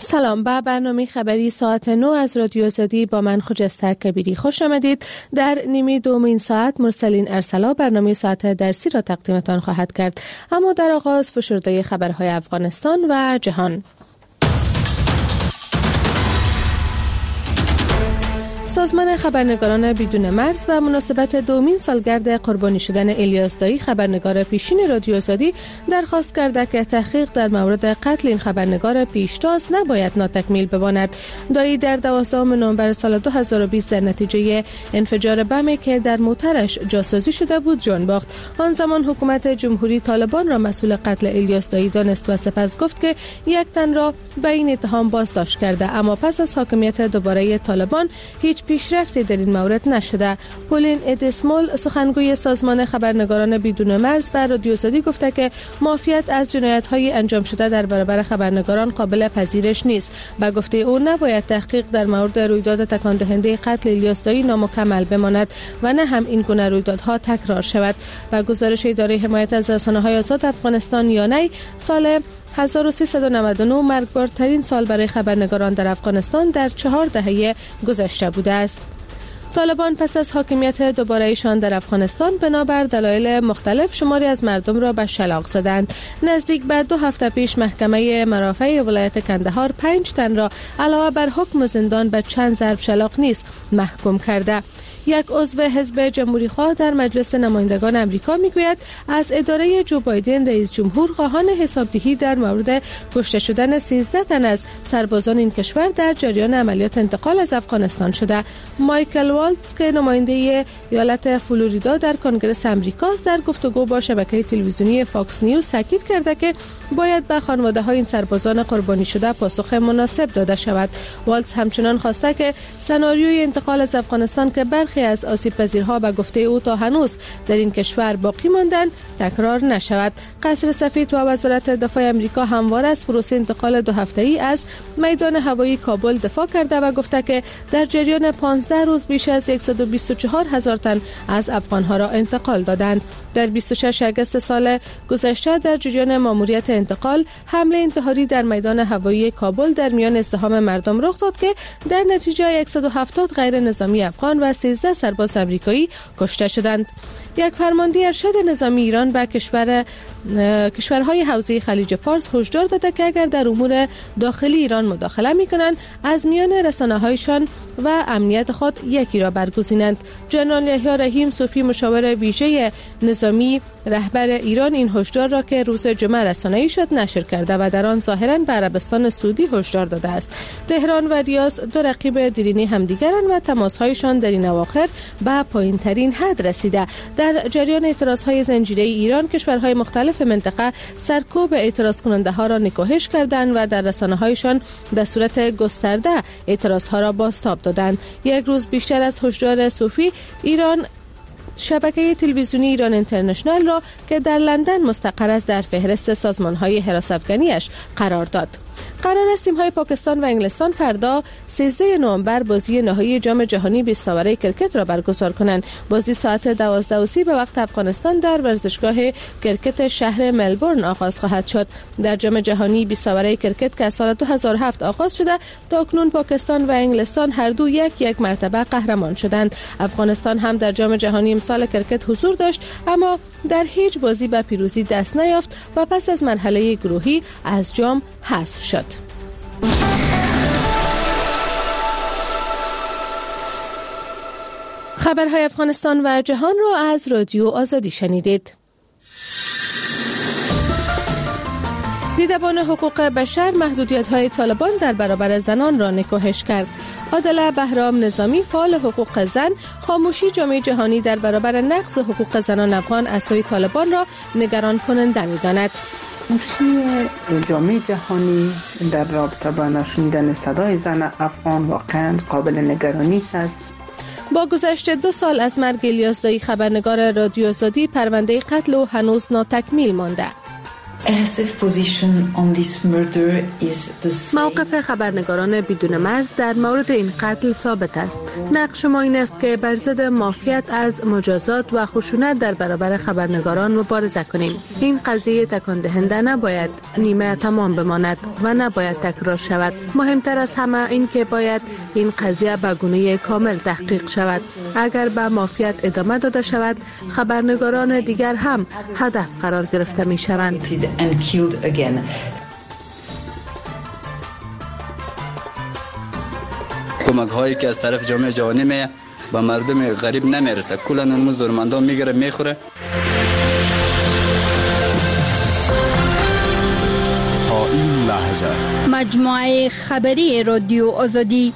سلام، به برنامه خبری ساعت 9 از رادیو آزادی با من خجسته کبیری خوش آمدید. در نیمه دومین ساعت مرسلین ارسلا برنامه ساعت درسی را تقدیمتان خواهد کرد. اما در آغاز فشرده خبرهای افغانستان و جهان. سازمان خبرنگاران بدون مرز و مناسبت دومین سالگرد قربانی شدن الیاس دایی خبرنگار پیشین رادیو آزادی درخواست کرده که تحقیق در مورد قتل این خبرنگار پیشتاز نباید ناتکمیل بماند. دایی در 12 نوامبر سال 2020 در نتیجه انفجار بمی که در موترش جاسازی شده بود جان باخت. آن زمان حکومت جمهوری طالبان را مسئول قتل الیاس دایی دانست و سپس گفت که یک تن را به این اتهام بازداشت کرده، اما پس از حاکمیت دوباره طالبان هیچ پیشرفتی در این مورد نشده. پولین ادسمول سخنگوی سازمان خبرنگاران بدون مرز به رادیو آزادی گفته که معافیت از جنایت‌های انجام شده در برابر خبرنگاران قابل پذیرش نیست. به گفته او نباید تحقیق در مورد رویداد تکان دهنده قتل الیاس دایی نامکمل بماند و نه هم این گونه رویدادها تکرار شود. و گزارش اداره حمایت از رسانه‌های آزاد افغانستان یانی سال 1399 مرگبارترین سال برای خبرنگاران در افغانستان در 4 دهه گذشته بوده است. طالبان پس از حاکمیت دوباره‌ایشان در افغانستان بنابر دلایل مختلف شماری از مردم را به شلاق زدند. نزدیک به 2 هفته پیش محکمه مرافع ولایت کندهار 5 تن را علاوه بر حکم زندان به چند ضرب شلاق نیز محکوم کرده. یک عضو حزب جمهوری خواه در مجلس نمایندگان امریکا میگوید از اداره جو بایدن رئیس جمهور خواهان حسابدهی در مورد کشته شدن 13 تن از سربازان این کشور در جریان عملیات انتقال از افغانستان شده. مایکل والتز که نماینده ایالت فلوریدا در کنگره امریکاست در گفتگو با شبکه تلویزیونی فاکس نیوز تاکید کرده که باید به خانواده‌های این سربازان قربانی شده پاسخ مناسب داده شود. والتز همچنان خواسته که سناریوی انتقال از افغانستان که برخی از آسیب‌پذیرها به گفته او تا هنوز در این کشور باقی ماندند تکرار نشود. قصر سفید و وزارت دفاع امریکا همواره از پروسه انتقال 2 هفته‌ای از میدان هوایی کابل دفاع کرده و گفته که در جریان 15 روز بیش از 124,000 تن از افغانها را انتقال دادند. در 26 آگوست سال گذشته در جریان ماموریت انتقال حمله انتحاری در میدان هوایی کابل در میان ازدحام مردم رخ داد که در نتیجه 170 غیر نظامی افغان و 13 سرباز آمریکایی کشته شدند. یک فرمانده ارشد نظامی ایران به کشورهای حوزه خلیج فارس هشدار داده که اگر در امور داخلی ایران مداخله می‌کنند از میان رسانه‌هایشان و امنیت خود یکی را برگزینند. جنرال یحیی رحیم صوفی مشاور ویژه نظامی رهبر ایران این هشدار را که روز جمعه رسانه‌ای شد نشر کرده و در آن ظاهراً به عربستان سعودی هشدار داده است. تهران و ریاض 2 رقیب دیرینه همدیگرند و تماس‌هایشان در این اواخر به پایین‌ترین حد رسیده. در جریان اعتراض‌های زنجیره‌ای ایران کشورهای مختلف منطقه سرکوب اعتراض کننده‌ها را نکوهش کردند و در رسانه‌هایشان به صورت گسترده اعتراض‌ها را بازتاب دادند. یک روز بیشتر از هشدار صوفی ایران شبکه تلویزیونی ایران اینترنشنال را که در لندن مستقر است در فهرست سازمان‌های حراس افغانیش قرار داد. قرار است تیم‌های پاکستان و انگلستان فردا 13 نوامبر بازی نهایی جام جهانی 20 سواره کرکت را برگزار کنند. بازی ساعت 12:30 به وقت افغانستان در ورزشگاه کرکت شهر ملبورن آغاز خواهد شد. در جام جهانی 20 سواره کرکت که از سال 2007 آغاز شده تا اکنون پاکستان و انگلستان هر دو یک مرتبه قهرمان شدند. افغانستان هم در جام جهانی امسال کرکت حضور داشت اما در هیچ بازی به پیروزی دست نیافت و پس از مرحله گروهی از جام حذف شد. خبرهای افغانستان و جهان را از رادیو آزادی شنیدید. دیدبان حقوق بشر محدودیت‌های طالبان در برابر زنان را نکوهش کرد. عادله بهرام نظامی فعال حقوق زن خاموشی جامعه جهانی در برابر نقض حقوق زنان افغان عصای طالبان را نگران کننده می‌داند. خاموشی جامعه جهانی در رابطه با نشنیدن صدای زن افغان واقعا قابل نگرانی است. با گذشت 2 سال از مرگ الیاس دایی خبرنگار رادیو آزادی پرونده قتل او هنوز ناتکمیل مانده. موقف خبرنگاران بدون مرز در مورد این قتل ثابت است. نقش ما این است که بر ضد مافیات از مجازات و خشونت در برابر خبرنگاران مبارزه کنیم. این قضیه تکان دهنده نباید نیمه تمام بماند و نباید تکرار شود. مهمتر از همه این که باید این قضیه به گونه کامل تحقیق شود. اگر به مافیات ادامه داده شود، خبرنگاران دیگر هم هدف قرار گرفته می شوند. کمک هایی که از طرف جامعه جهانی می به مردم غریب نمیرسه، کلا اون ضرورتمندان میگیره میخوره. تا این لحظه مجموعه خبری رادیو آزادی.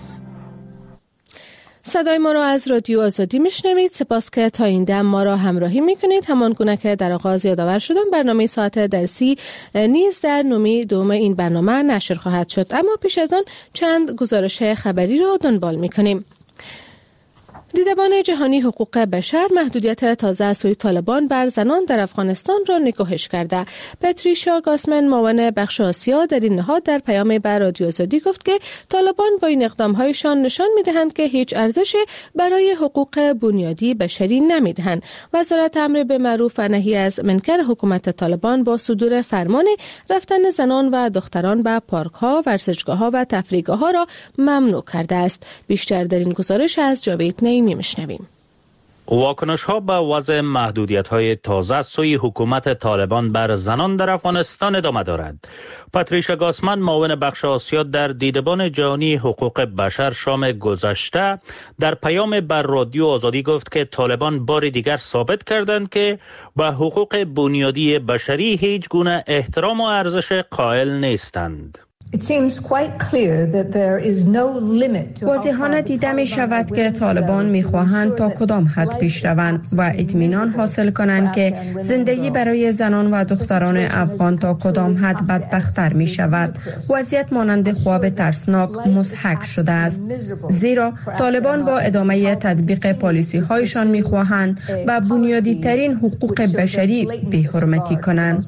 صدای ما را از رادیو آزادی میشنوید. سپاس که تا این دم ما را همراهی میکنید. همان گونه که در آغاز یادآور شدم، برنامه ساعت درسی نیز در نومی دوم این برنامه نشر خواهد شد. اما پیش از آن چند گزارش خبری را دنبال میکنیم. دیدبان جهانی حقوق بشر محدودیت تازه از سوی طالبان بر زنان در افغانستان را نکوهش کرده. پتریشا گاسمن، معاون بخش آسیا در این نهاد، در پیام به رادیو آزادی گفت که طالبان با این اقدام‌هایشان نشان می‌دهند که هیچ ارزش برای حقوق بنیادی بشری نمی‌دهند. وزارت امر به معروف و نهی از منکر حکومت طالبان با صدور فرمان رفتن زنان و دختران به پارک‌ها، ورزشگاه‌ها و تفریحگاه‌ها را ممنوع کرده است. بیشتر در این گزارش از جاوید میشنویم. واکنش ها به وضع محدودیت های تازه سوی حکومت طالبان بر زنان در افغانستان ادامه دارد. پاتریشا گاسمن، معاون بخش آسیا در دیدبان جهانی حقوق بشر شام گذشته، در پیام بر رادیو آزادی گفت که طالبان بار دیگر ثابت کردند که به حقوق بنیادی بشری هیچ گونه احترام و ارزش قائل نیستند. واضحانه دیده می شود که طالبان می خواهند تا کدام حد پیش روند و اطمینان حاصل کنند که زندگی برای زنان و دختران افغان تا کدام حد بدبختر می شود. وضعیت مانند خواب ترسناک مضحک شده است، زیرا طالبان با ادامه تطبیق پالیسی هایشان می خواهند به بنیادی ترین حقوق بشری بی‌حرمتی کنند.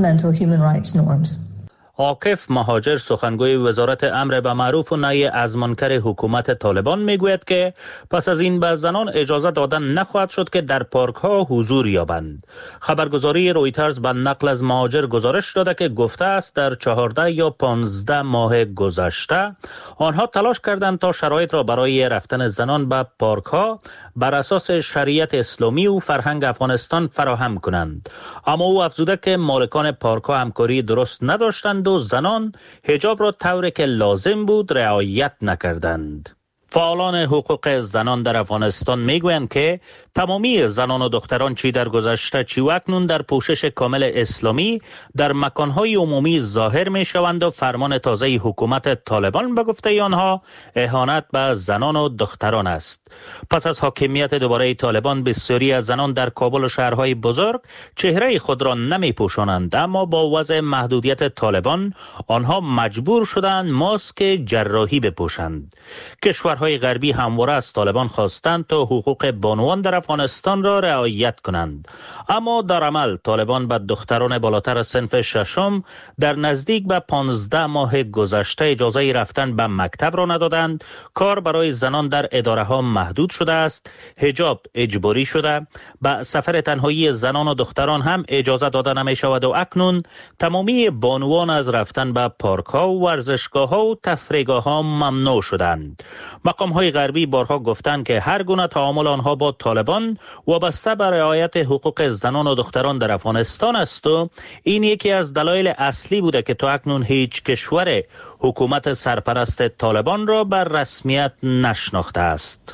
عاکف مهاجر، سخنگوی وزارت امر به معروف و نهی از منکر حکومت طالبان، میگوید که پس از این به زنان اجازه دادن نخواهد شد که در پارک ها حضور یابند. خبرگزاری رویترز به نقل از مهاجر گزارش داده که گفته است در 14 یا 15 ماه گذشته آنها تلاش کردند تا شرایط را برای رفتن زنان به پارک ها بر اساس شریعت اسلامی و فرهنگ افغانستان فراهم کنند، اما او افزوده که مالکان پارک ها همکاری درست نداشتند و زنان حجاب را طوری که لازم بود رعایت نکردند. فعالان حقوق زنان در افغانستان میگویند که تمامی زنان و دختران چی در گذشته چی و اکنون در پوشش کامل اسلامی در مکانهای عمومی ظاهر می شوند و فرمان تازه حکومت طالبان به گفته آنها اهانت به زنان و دختران است. پس از حاکمیت دوباره طالبان، بسیاری از زنان در کابل و شهرهای بزرگ چهره خود را نمی پوشانند، اما با وضع محدودیت طالبان آنها مجبور شدند ماسک جراحی بپوشند. کشورهای غربی همواره از طالبان خواستند تا حقوق بانوان در افغانستان را رعایت کنند، اما در عمل طالبان به دختران بالاتر از صنف ششم در نزدیک به 15 ماه گذشته اجازه رفتن به مکتب را ندادند. کار برای زنان در اداره ها محدود شده است. حجاب اجباری شده. به سفر تنهایی زنان و دختران هم اجازه داده نمی شود و اکنون تمامی بانوان از رفتن به پارک ها و ورزشگاه ها و تفریحگاه ها ممنوع شدند. مقام های غربی بارها گفتند که هر گونه تعامل آنها با طالبان وابسته به رعایت حقوق زنان و دختران در افغانستان است و این یکی از دلایل اصلی بوده که تا اکنون هیچ کشور حکومت سرپرست طالبان را بر رسمیت نشناخته است.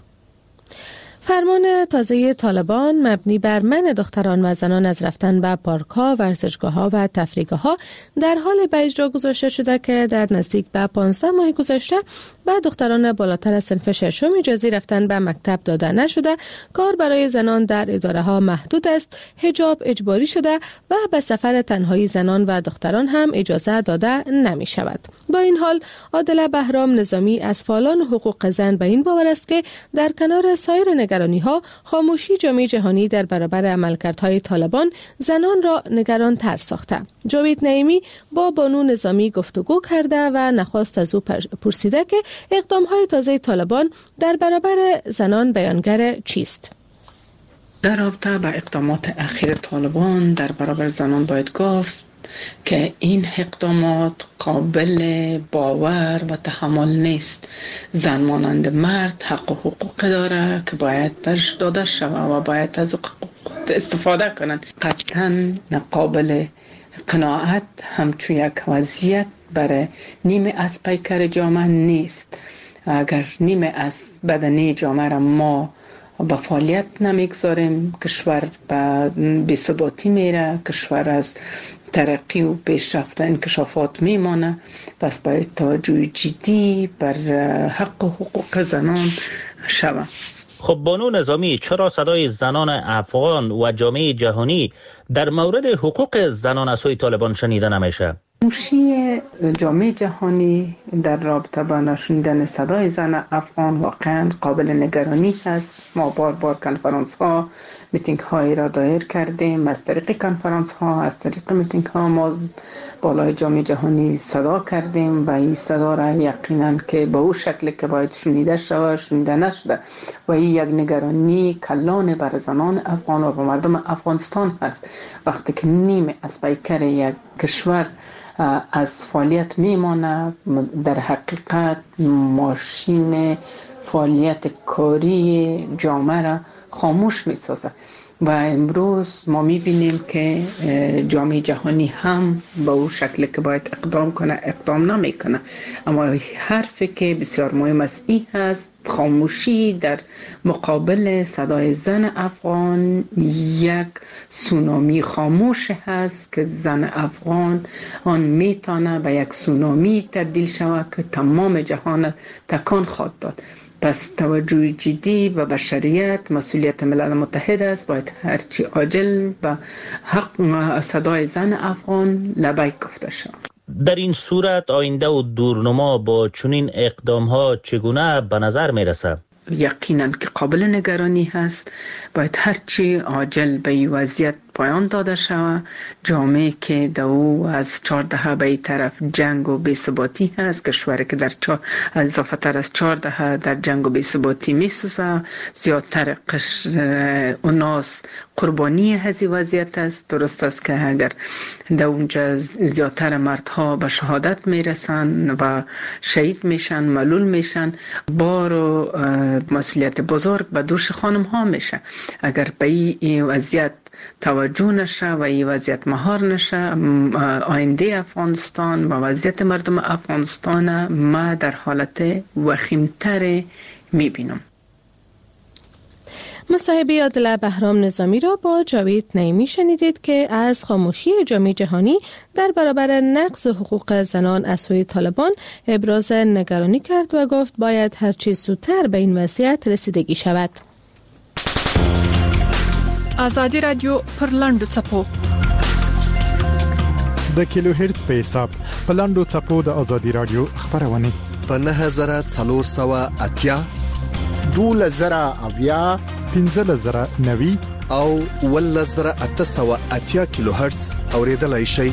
فرمان تازه طالبان مبنی بر منع دختران و زنان از رفتن به پارک‌ها، ورزشگاه‌ها و تفریحگاه‌ها در حال به اجرا گذاشته شده که در نزدیک به 15 ماه گذشته به دختران بالاتر از صنف ششم اجازه رفتن به مکتب داده نشده. کار برای زنان در اداره‌ها محدود است. حجاب اجباری شده و به سفر تنهایی زنان و دختران هم اجازه داده نمی شود. با این حال عادل بهرام نظامی از فعالان حقوق زن به این باور است که در کنار سایر نگرانی‌ها، خاموشی جامعه جهانی در برابر عملکردهای طالبان زنان را نگران‌تر ساخته. جاوید نعیمی با بانو نظامی گفتگو کرده و نخواست از او پرسیده که اقدام‌های تازه طالبان در برابر زنان بیانگر چیست؟ در رابطه با اقدامات اخیر طالبان در برابر زنان باید گفت که این اقدامات قابل باور و تحمل نیست. زن مانند مرد حق و حقوق داره که باید برش داده شود و باید از حقوق استفاده کنند. قطعا قابل قناعت همچون یک وضعیت برای نیمه از پیکر جامعه نیست. اگر نیمه از بدنه جامعه را ما با فعالیت نمیگذاریم، کشور به بی‌ثباتی میره، کشور از ترقی و پیشرفت انکشافات میمانه. پس باید توجه جدی بر حق و حقوق زنان شود. خب بانو نظامی، چرا صدای زنان افغان و جامعه جهانی در مورد حقوق زنان از سوی طالبان شنیده نمیشه؟ خاموشی جامعه جهانی در رابطه با نشنیدن صدای زن افغان واقعا قابل نگرانی است. ما بار کنفرانس ها، میتینگ هایی را دایر کردیم. از طریق کنفرانس ها، از طریق میتینگ ها ما بالای جامعه جهانی صدا کردیم و این صدا را یقینا که به او شکلی که باید شنیده شود شنیده نشده و این یک نگرانی کلان بر زنان افغان و بر مردم افغانستان است. وقتی که نیمه از پیکر یک کشور از فعالیت میمانه، در حقیقت ماشین فعالیت کاری جامعه را خاموش میسازه و امروز ما میبینیم که جامعه جهانی هم به او شکلی که باید اقدام کنه اقدام نمیکنه. اما حرفی که بسیار مهم است این هست، خاموشی در مقابل صدای زن افغان یک سونامی خاموش هست که زن افغان آن میتونه به یک سونامی تبدیل شود که تمام جهان تکان خواهد داد. پس توجه جدی و بشریت مسئولیت ملل متحد است. باید هرچی عاجل و حق صدای زن افغان لبیک گفته شود. در این صورت آینده و دورنما با چنین اقدام ها چگونه به نظر می رسد؟ یقینا که قابل نگرانی هست. باید هرچی عاجل به این وضعیت پایان داده شود. جامعه که دو از 4 به این طرف جنگ و بی‌ثباتی هست، کشوری که در اضافه تر از 4 در جنگ و بی‌ثباتی میسوزه، زیادتر اوناس قربانی هزی وضعیت است. درست است که اگر در اونجا زیادتر مردها به شهادت میرسن و شهید میشن، ملول میشن، بار و مسئولیت بزرگ به دوش خانم ها میشه. اگر به این وضعیت توجه نشه و این وضعیت مهار نشه، آینده افغانستان و وضعیت مردم افغانستان ما در حالت وخیمتر میبینم. مصاحبه عادل بهرام نظامی را با جاوید نعیمی شنیدید که از خاموشی جامعه جهانی در برابر نقض حقوق زنان از سوی طالبان ابراز نگرانی کرد و گفت باید هر چیز زودتر به این وضعیت رسیدگی شود. آزادی رادیو پر لاندو چپو د کیلو هرتز په حساب په لاندو چپو د آزادی رادیو خبرونه په 9480 2000 1590 او 1880 کیلو هرتز اوریدلای شئ.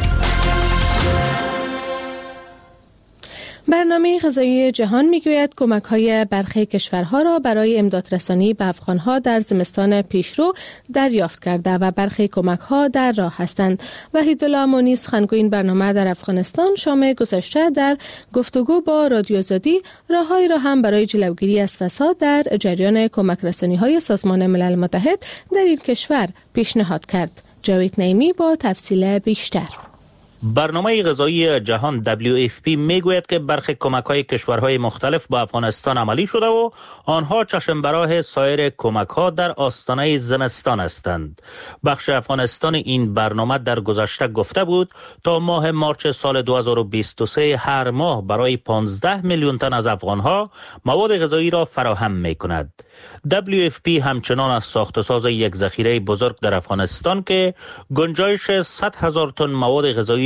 برنامه غذایی جهان میگوید کمک‌های برخی کشورها را برای امدادرسانی به افغان‌ها در زمستان پیشرو دریافت کرده و برخی کمک‌ها در راه هستند. وحیدالله امانی سخنگوی این برنامه در افغانستان شام گذشته در گفتگو با رادیو آزادی راههایی را هم برای جلوگیری از فساد در جریان کمک‌رسانی‌های سازمان ملل متحد در این کشور پیشنهاد کرد. جاوید نعیمی با تفصیل بیشتر. برنامه غذایی جهان WFP میگوید که برخی کمک‌های کشورهای مختلف با افغانستان عملی شده و آنها چشم براه سایر کمک‌ها در آستانه زمستان هستند. بخش افغانستان این برنامه در گذشته گفته بود تا ماه مارچ سال 2023 هر ماه برای 15 میلیون تن از افغانها مواد غذایی را فراهم می‌کند. WFP همچنان از ساخت و ساز یک ذخیره بزرگ در افغانستان که گنجایش 100,000 تن مواد غذایی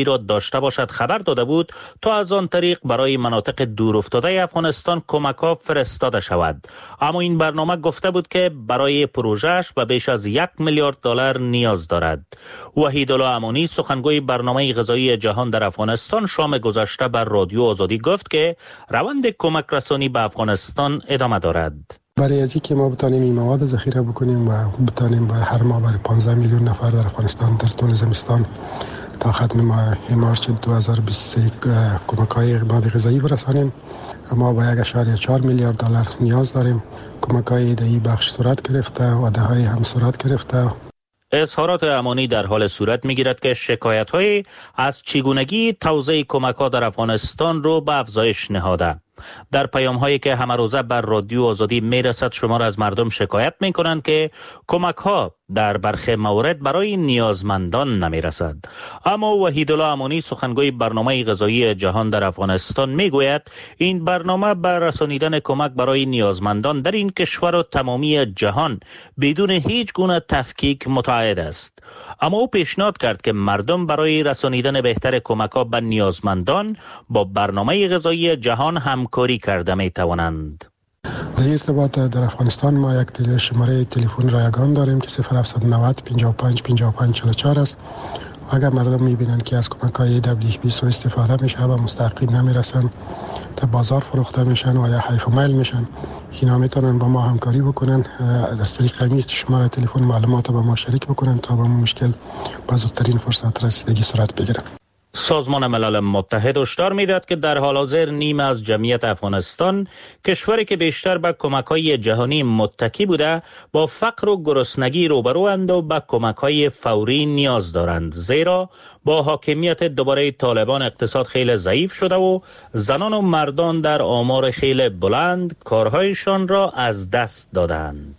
را داشته باشد خبر داده بود تا از آن طریق برای مناطق دورافتاده افغانستان کمک‌ها فرستاده شود. اما این برنامه گفته بود که برای پروژه‌اش به بیش از 1 میلیارد دلار نیاز دارد. وحیدالله امانی سخنگوی برنامه غذایی جهان در افغانستان شام گذشته بر رادیو آزادی گفت که روند کمک رسانی به افغانستان ادامه دارد. برای از اینکه ما بتانیم این مواد ذخیره بکنیم و بتانیم بر هر ماه برای 15 میلیون نفر در افغانستان در طول زمستان تا ختم ماه مارس 2023 کمک‌های اقدام غذایی برسانیم، ما با 1.4 میلیارد دلار نیاز داریم. کمک‌های ایده‌ای بخش صورت گرفته، وعده‌های هم صورت گرفته. اظهارات امانی در حال صورت می‌گیرد که شکایت‌های از چگونگی توزیع کمک‌ها در افغانستان رو به افزایش نهاده. در پیام‌هایی که همه روزه بر رادیو آزادی میرسد شمار از مردم شکایت می‌کنند که کمک‌ها در برخی موارد برای نیازمندان نمی‌رسد. اما وحیدالله امانی سخنگوی برنامه غذایی جهان در افغانستان میگوید این برنامه برای رسانیدن کمک برای نیازمندان در این کشور و تمامی جهان بدون هیچ گونه تفکیک متعهد است. اما او پیشنهاد کرد که مردم برای رسانیدن بهتر کمک‌ها به نیازمندان با برنامه غذایی جهان همکاری کرده می‌توانند. در ارتباط در افغانستان ما یک شماره تلفن رایگان داریم که 0790 55 55 44 است. اگر مردم می‌بینند که از کمک‌های WFP سوء استفاده میشه و مستحقین نمیرسن، تا بازار فروخته میشن و یا حیف و میل میشن، اینا میتونن با ما همکاری بکنن، از طریق همین شماره تلفن معلومات با ما شریک بکنن تا به مشکل با زودترین فرصت رسیدگی صورت بگیره. سازمان ملل متحد هشدار میداد که در حال حاضر نیمه از جمعیت افغانستان، کشوری که بیشتر به کمک‌های جهانی متکی بوده، با فقر و گرسنگی روبروند و به کمک‌های فوری نیاز دارند، زیرا با حاکمیت دوباره طالبان اقتصاد خیلی ضعیف شده و زنان و مردان در آمار خیلی بلند کارهایشان را از دست دادند.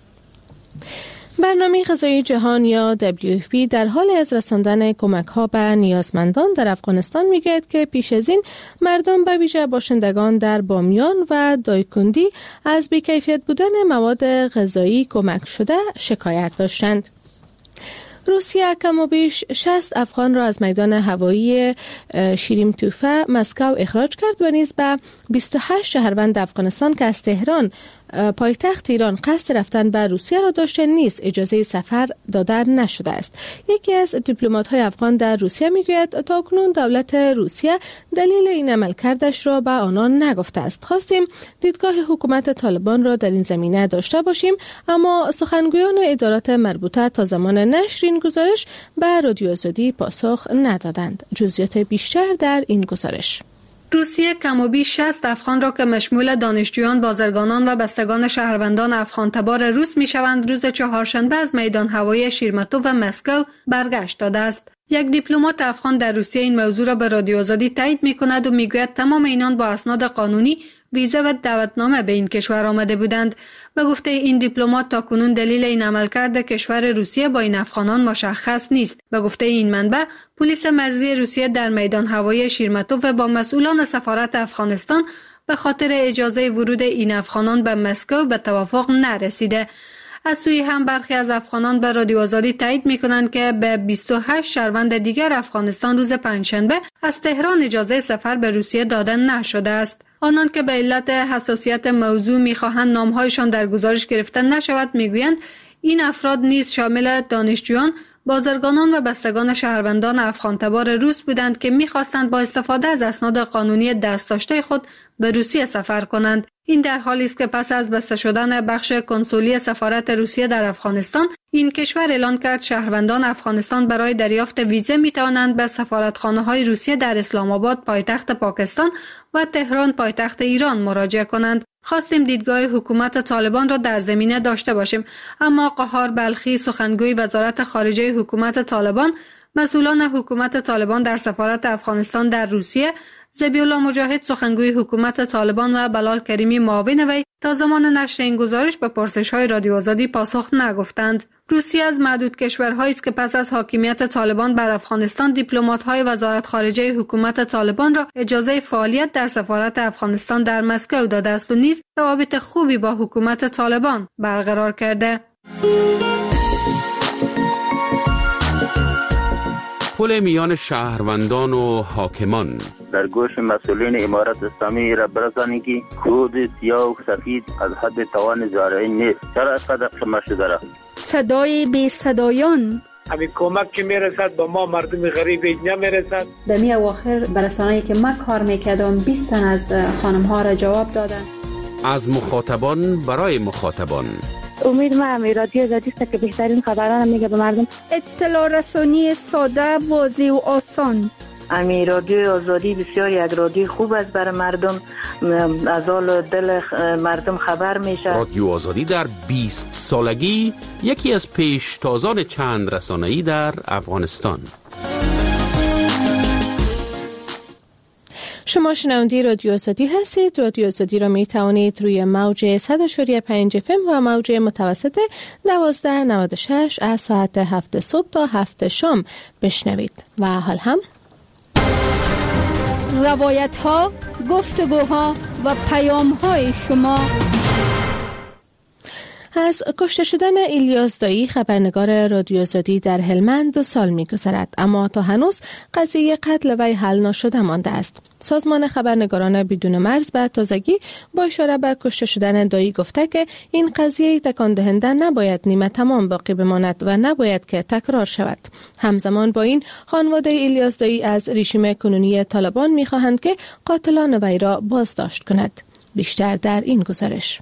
برنامه غذایی جهان یا WFP در حال از رساندن کمک‌ها به نیازمندان در افغانستان میگوید که پیش از این مردم به ویژه باشندگان در بامیان و دایکندی از بی‌کیفیت بودن مواد غذایی کمک شده شکایت داشتند. روسیه کم و بیش 60 افغان را از میدان هوایی شیریم توفه مسکو اخراج کرد و نیز به 28 شهروند افغانستان که از تهران پایتخت ایران قصد رفتن به روسیه را داشته نیز اجازه سفر داده نشده است. یکی از دیپلمات‌های افغان در روسیه میگوید تاکنون دولت روسیه دلیل این عملکردش را به آنان نگفته است. خواستیم دیدگاه حکومت طالبان را در این زمینه داشته باشیم، اما سخنگویان ادارات مربوطه تا زمان نشر این گزارش به رادیو آزادی پاسخ ندادند. جزئیات بیشتر در این گزارش. روسیه کم و بیش 60 افغان را که مشمول دانشجویان، بازرگانان و بستگان شهروندان افغان تبار روس میشوند روز چهارشنبه از میدان هوایی شیرمتوف و مسکو برگشت داده است. یک دیپلمات افغان در روسیه این موضوع را به رادیو آزادی تایید می‌کند و میگوید تمام اینان با اسناد قانونی ویزا و دعوتنامه به این کشور آمده بودند. به گفته این دیپلمات تاکنون دلیل این عملکرد کشور روسیه با این افغانان مشخص نیست. به گفته این منبع پلیس مرزی روسیه در میدان هوایی شیرمتوف با مسئولان سفارت افغانستان به خاطر اجازه ورود این افغانان به مسکو به توافق نرسیده. از سوی هم برخی از افغانان به رادیو آزادی تایید می‌کنند که به 28 شهروند دیگر افغانستان روز پنجشنبه از تهران اجازه سفر به روسیه داده نشده است. آنان که به علت حساسیت موضوع می‌خواهند نام‌هایشان در گزارش گرفته نشود می‌گویند این افراد نیز شامل دانشجویان، بازرگانان و بستگان شهروندان افغان تبار روس بودند که می‌خواستند با استفاده از اسناد قانونی دست داشته خود به روسیه سفر کنند. این در حالی است که پس از بسته شدن بخش کنسولی سفارت روسیه در افغانستان، این کشور اعلان کرد شهروندان افغانستان برای دریافت ویزه می‌توانند به سفارتخانه‌های روسیه در اسلام آباد پایتخت پاکستان و تهران پایتخت ایران مراجعه کنند. خواستیم دیدگاه حکومت طالبان را در زمینه داشته باشیم، اما قهار بلخی سخنگوی وزارت خارجه حکومت طالبان، مسئولان حکومت طالبان در سفارت افغانستان در روسیه، ذبیح الله مجاهد سخنگوی حکومت طالبان و بلال کریمی معاون وی تا زمان نشر این گزارش به پرسش‌های رادیو آزادی پاسخ نگفتند. روسیه از معدود کشورهایی است که پس از حاکمیت طالبان بر افغانستان دیپلمات‌های وزارت خارجه حکومت طالبان را اجازه فعالیت در سفارت افغانستان در مسکو داده است و نیز روابط خوبی با حکومت طالبان برقرار کرده. پل میان شهروندان و حاکمان. در گوش مسئولین امارت اسلامی را برسانید که کود سیاه و سفید از حد توان زارعین نیست. چرا اینقدر خمار شده را؟ صدای بی صدایان. همین کمک که میرسد به ما مردم غریب نمیرسد. در می اواخر برسانه‌ای که من کار میکردم 20 تن از خانم ها را جواب دادن. از مخاطبان برای مخاطبان. امید ما همی رادیو آزادی است که بهترین خبران میگه به مردم. اطلاع رسانی ساده، واضح و آسان. امی رادیو آزادی بسیار یک رادیو خوب است برای مردم، از حال دل مردم خبر میشه. رادیو آزادی در 20 سالگی یکی از پیشتازان چند رسانه‌ای در افغانستان. شما شنونده رادیو آزادی هستید. رادیو آزادی را می توانید روی موج 100.5 FM و موج متوسط 1296 از ساعت 7 صبح تا 7 شام بشنوید. و حال هم روایت ها، گفتگوها و پیام های شما. از کشته شدن الیاس دایی خبرنگار رادیو آزادی در هلمند 2 سال می‌گذرد، اما تا هنوز قضیه قتل وی حل نشده مانده است. سازمان خبرنگاران بدون مرز به تازگی با اشاره به کشته شدن دایی گفته که این قضیه تکان دهنده نباید نیمه تمام باقی بماند و نباید که تکرار شود. همزمان با این خانواده الیاس دایی از رژیم کنونی طالبان می‌خواهند که قاتلان وی را بازداشت کند. بیشتر در این گزارش.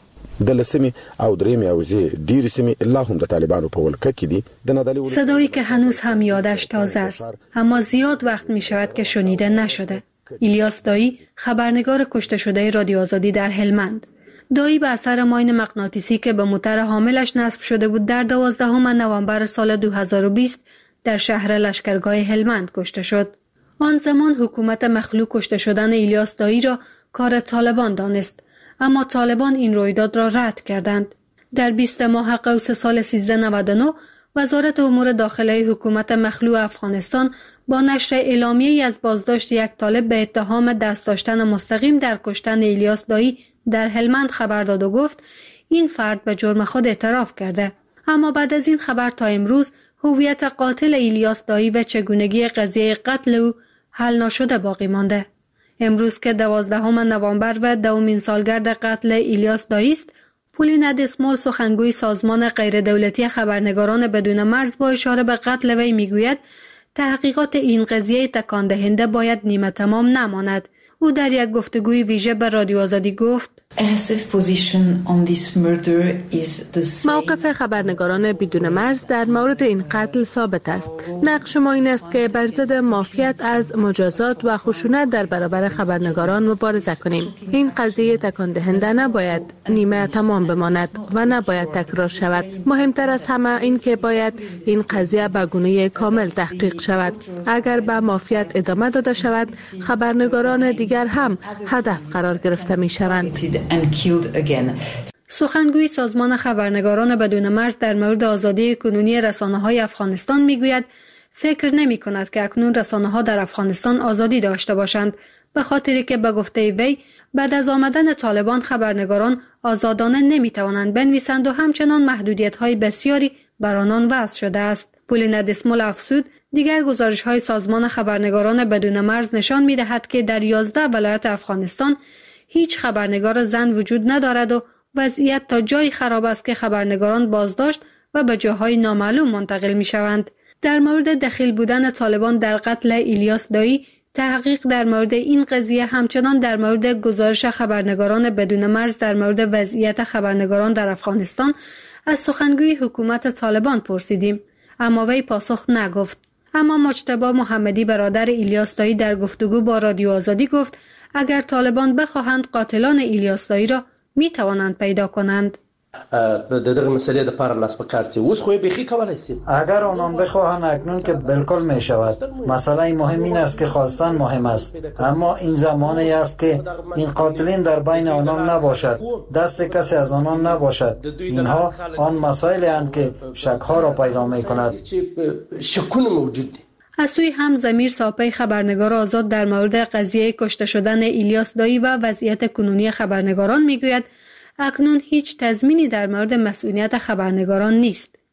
صدایی که هنوز هم یادش تازه است، اما زیاد وقت می شود که شنیده نشده. الیاس دایی خبرنگار کشته شده رادیو آزادی در هلمند. دایی به اثر ماین مغناطیسی که به موتر حاملش نصب شده بود در 12 نوامبر سال 2020 در شهر لشکرگاه هلمند کشته شد. آن زمان حکومت مخلوع کشته شدن الیاس دایی را کار طالبان دانست، اما طالبان این رویداد را رد کردند. در 20 ماه قوس سال 1399 وزارت امور داخلی حکومت مخلوع افغانستان با نشر اعلامیه‌ای از بازداشت یک طالب به اتهام دست داشتن مستقیم در کشتن الیاس دایی در هلمند خبر داد و گفت این فرد به جرم خود اعتراف کرده. اما بعد از این خبر تا امروز هویت قاتل الیاس دایی و چگونگی قضیه قتل او حل نشده باقی مانده. امروز که 12 نوامبر و 2مین سالگرد قتل الیاس دایی است، پولینا دسمول سخنگوی سازمان غیردولتی خبرنگاران بدون مرز با اشاره به قتل وی میگوید تحقیقات این قضیه تکان دهنده باید نیمه تمام نماند. او در یک گفتگوی ویژه به رادیو آزادی گفت موقف خبرنگاران بدون مرز در مورد این قتل ثابت است. نقش ما این است که بر ضد مافیات از مجازات و خشونت در برابر خبرنگاران مبارزه کنیم. این قضیه تکان دهنده نباید نیمه تمام بماند و نباید تکرار شود. مهمتر از همه این که باید این قضیه به گونه کامل تحقیق شود. اگر به مافیات ادامه داده شود، خبرنگاران دیگر هم هدف قرار گرفته می شوند. سخنگوی سازمان خبرنگاران بدون مرز در مورد آزادی کنونی رسانه‌های افغانستان میگوید فکر نمی کند که اکنون رسانه‌ها در افغانستان آزادی داشته باشند، به خاطری که به گفته وی بعد از آمدن طالبان خبرنگاران آزادانه نمی توانند بنویسند و همچنان محدودیت‌های بسیاری بر آنان وضع شده است. پولینا دسمول افزود دیگر گزارش‌های سازمان خبرنگاران بدون مرز نشان می‌دهد که در 11 ولایت افغانستان هیچ خبرنگار زن وجود ندارد و وضعیت تا جایی خراب است که خبرنگاران بازداشت و به جاهای نامعلوم منتقل می‌شوند. در مورد دخیل بودن طالبان در قتل الیاس دایی، تحقیق در مورد این قضیه همچنان در مورد گزارش خبرنگاران بدون مرز در مورد وضعیت خبرنگاران در افغانستان از سخنگوی حکومت طالبان پرسیدیم، اما وی پاسخ نگفت. اما مجتبی محمدی برادر الیاس دایی در گفتگو با رادیو آزادی گفت اگر طالبان بخواهند قاتلان الیاس دایی را می توانند پیدا کنند. دغه مسئله د پاره لاس پکار سی اوس خو به خي کولای سي اگر آنان بخواهند اکنون که بالکل می شود. مسئله مهم این است که خواستن مهم است، اما این زمانی است که این قاتلین در بین آنان نباشد، دست کسی از آنان نباشد. اینها آن مسائلی اند که شک ها را پیدا می کند. شکونه موجود. از سوی هم ضمیر ساپی خبرنگار آزاد در مورد قضیه کشته شدن الیاس دایی و وضعیت کنونی خبرنگاران میگوید اکنون هیچ تضمینی در مورد مسئولیت خبرنگاران نیست.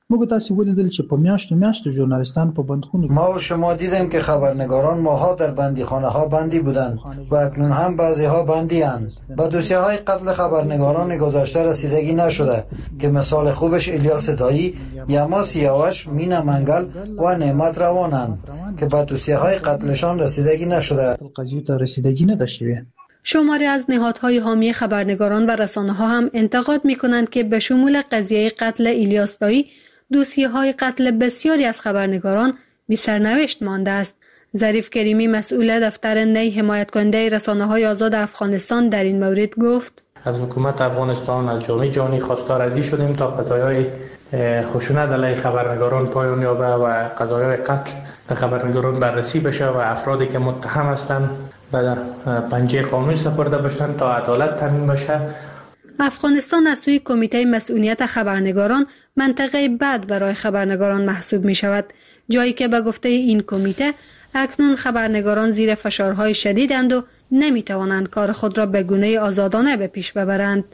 موږ تاسو ولیدل چې په میاشتو ژورنالیستان په بندخونه ما و شما دیدیم که خبرنگاران ماها در بندیخانه ها بندی بودند و اکنون هم بعضی ها بندی اند. به دوسیه های قتل خبرنگاران گذشته رسیدگی نشده که مثال خوبش الیاس دایی، یما سیاوش، مینا منگل و نعمت روانند که به دوسیه های قتلشان رسیدگی نشده. قضیه تا رسیدگی نداشته. شماری از نهادهای حامی خبرنگاران و رسانه‌ها هم انتقاد می‌کنند که به شمول قضیه قتل الیاس دایی دوسیه‌های قتل بسیاری از خبرنگاران بی سرنوشت مانده است. ظریف کریمی مسئول دفتر نی حمایت کننده رسانه‌های آزاد افغانستان در این مورد گفت: از حکومت افغانستان، از جامعه جهانی خواستار ازی شدیم تا قضایای خشونت علیه خبرنگاران پایان یابه و قضایای قتل خبرنگاران بررسی بشه و افرادی که متهم هستند به پنجه قانون سپرده بشن تا عدالت تامین بشه. افغانستان از سوی کمیته مسئولیت خبرنگاران منطقه بد برای خبرنگاران محسوب می شود، جایی که به گفته این کمیته اکنون خبرنگاران زیر فشارهای شدیدند و نمی توانند کار خود را به گونه آزادانه به پیش ببرند.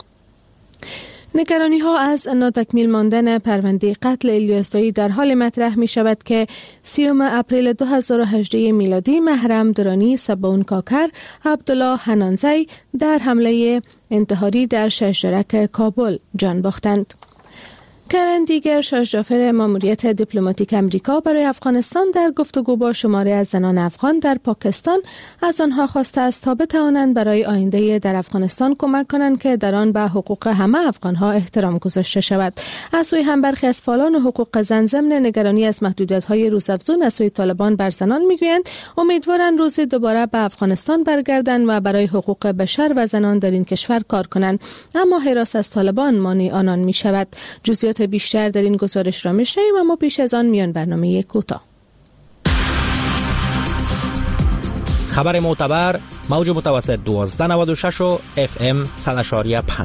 نگرانی ها از ناتکمیل ماندن پرونده قتل الیاس دایی در حال مطرح می شود که 30 اپریل 2018 میلادی محرم درانی، سباون کاکر، عبدالله حنانزی در حمله انتحاری در ششدرک کابل جان باختند. کرن دیگر شاهجافر ماموریت دیپلماتیک امریکا برای افغانستان در گفتگو با شماری از زنان افغان در پاکستان از آنها خواسته است تا بتوانند برای آینده در افغانستان کمک کنند که در آن به حقوق همه افغانها احترام گذاشته شود. از سوی هم برخی از فعالان حقوق زن ضمن نگرانی از محدودیت‌های روزافزون از سوی طالبان بر زنان میگویند امیدوارند روزی دوباره به افغانستان برگردند و برای حقوق بشر و زنان در این کشور کار کنند، اما حراس از طالبان مانع آنان می شود. جزئیات بیشتر در این گزارش را میشنویم، اما پیش از آن میان برنامه کوتاه. خبر معتبر، موج متوسط 1296 و FM 100.5.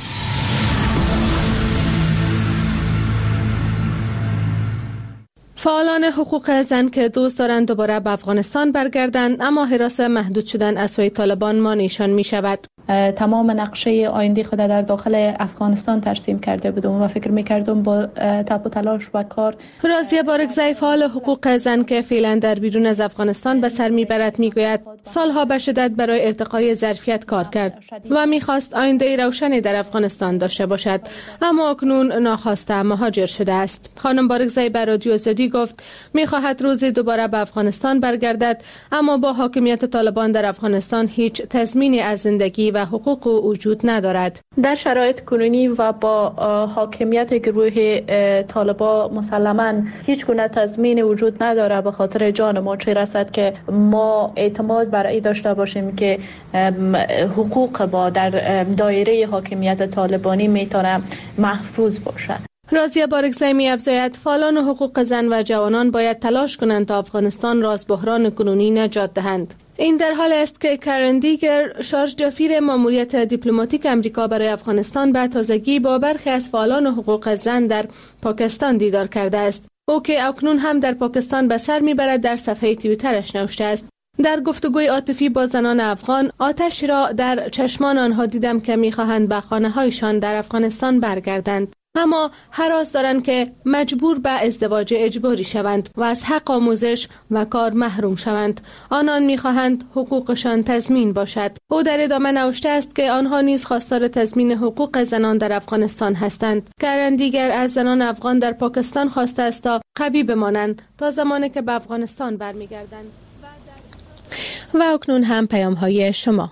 فعالان حقوق زن که دوست دارند دوباره به افغانستان برگردند، اما حراس محدود شدن از سوی طالبان مانعشان می شود. تمام نقشه آینده خود در داخل افغانستان ترسیم کرده بودم و فکر می‌کردم با تب و تلاش و کار. رازیه بارگزی فعال حقوق زن که فعلا در بیرون از افغانستان به سر میبرد میگوید سالها به شدت برای ارتقای ظرفیت کار کرد و میخواست آینده روشنی در افغانستان داشته باشد، اما اکنون ناخواسته مهاجر شده است. خانم بارگزی به رادیو آزادی گفت میخواهد روزی دوباره به افغانستان برگردد، اما با حاکمیت طالبان در افغانستان هیچ تضمینی از زندگی و حقوق وجود ندارد. در شرایط کنونی و با حاکمیت گروه طالبان مسلماً هیچ گونه تضمین وجود نداره به خاطر جان ما چه رسد که ما اعتماد بر این داشته باشیم که حقوق ما در دایره حاکمیت طالبانی میتونه محفوظ باشه. رازیه بارگزی می‌افزاید فعالان حقوق زن و جوانان باید تلاش کنند تا افغانستان را از بحران کنونی نجات دهند. این در حال است که کرن دیگر شارژ جفیر ماموریت دیپلماتیک امریکا برای افغانستان به تازگی با برخی از فعالان حقوق زن در پاکستان دیدار کرده است. او که اکنون هم در پاکستان به سر میبرد در صفحه توییترش نوشته است: در گفتگوی عاطفی با زنان افغان آتشی را در چشمان آنها دیدم که میخواهند به خانه‌هایشان در افغانستان برگردند، اما هراس دارند که مجبور به ازدواج اجباری شوند و از حق آموزش و کار محروم شوند. آنان می‌خواهند حقوقشان تضمین باشد. او در ادامه نوشته است که آنها نیز خواستار تضمین حقوق زنان در افغانستان هستند. کرن دیگر از زنان افغان در پاکستان خواسته است تا قوی بمانند تا زمانی که به افغانستان برمیگردند. و اکنون هم پیام‌های شما.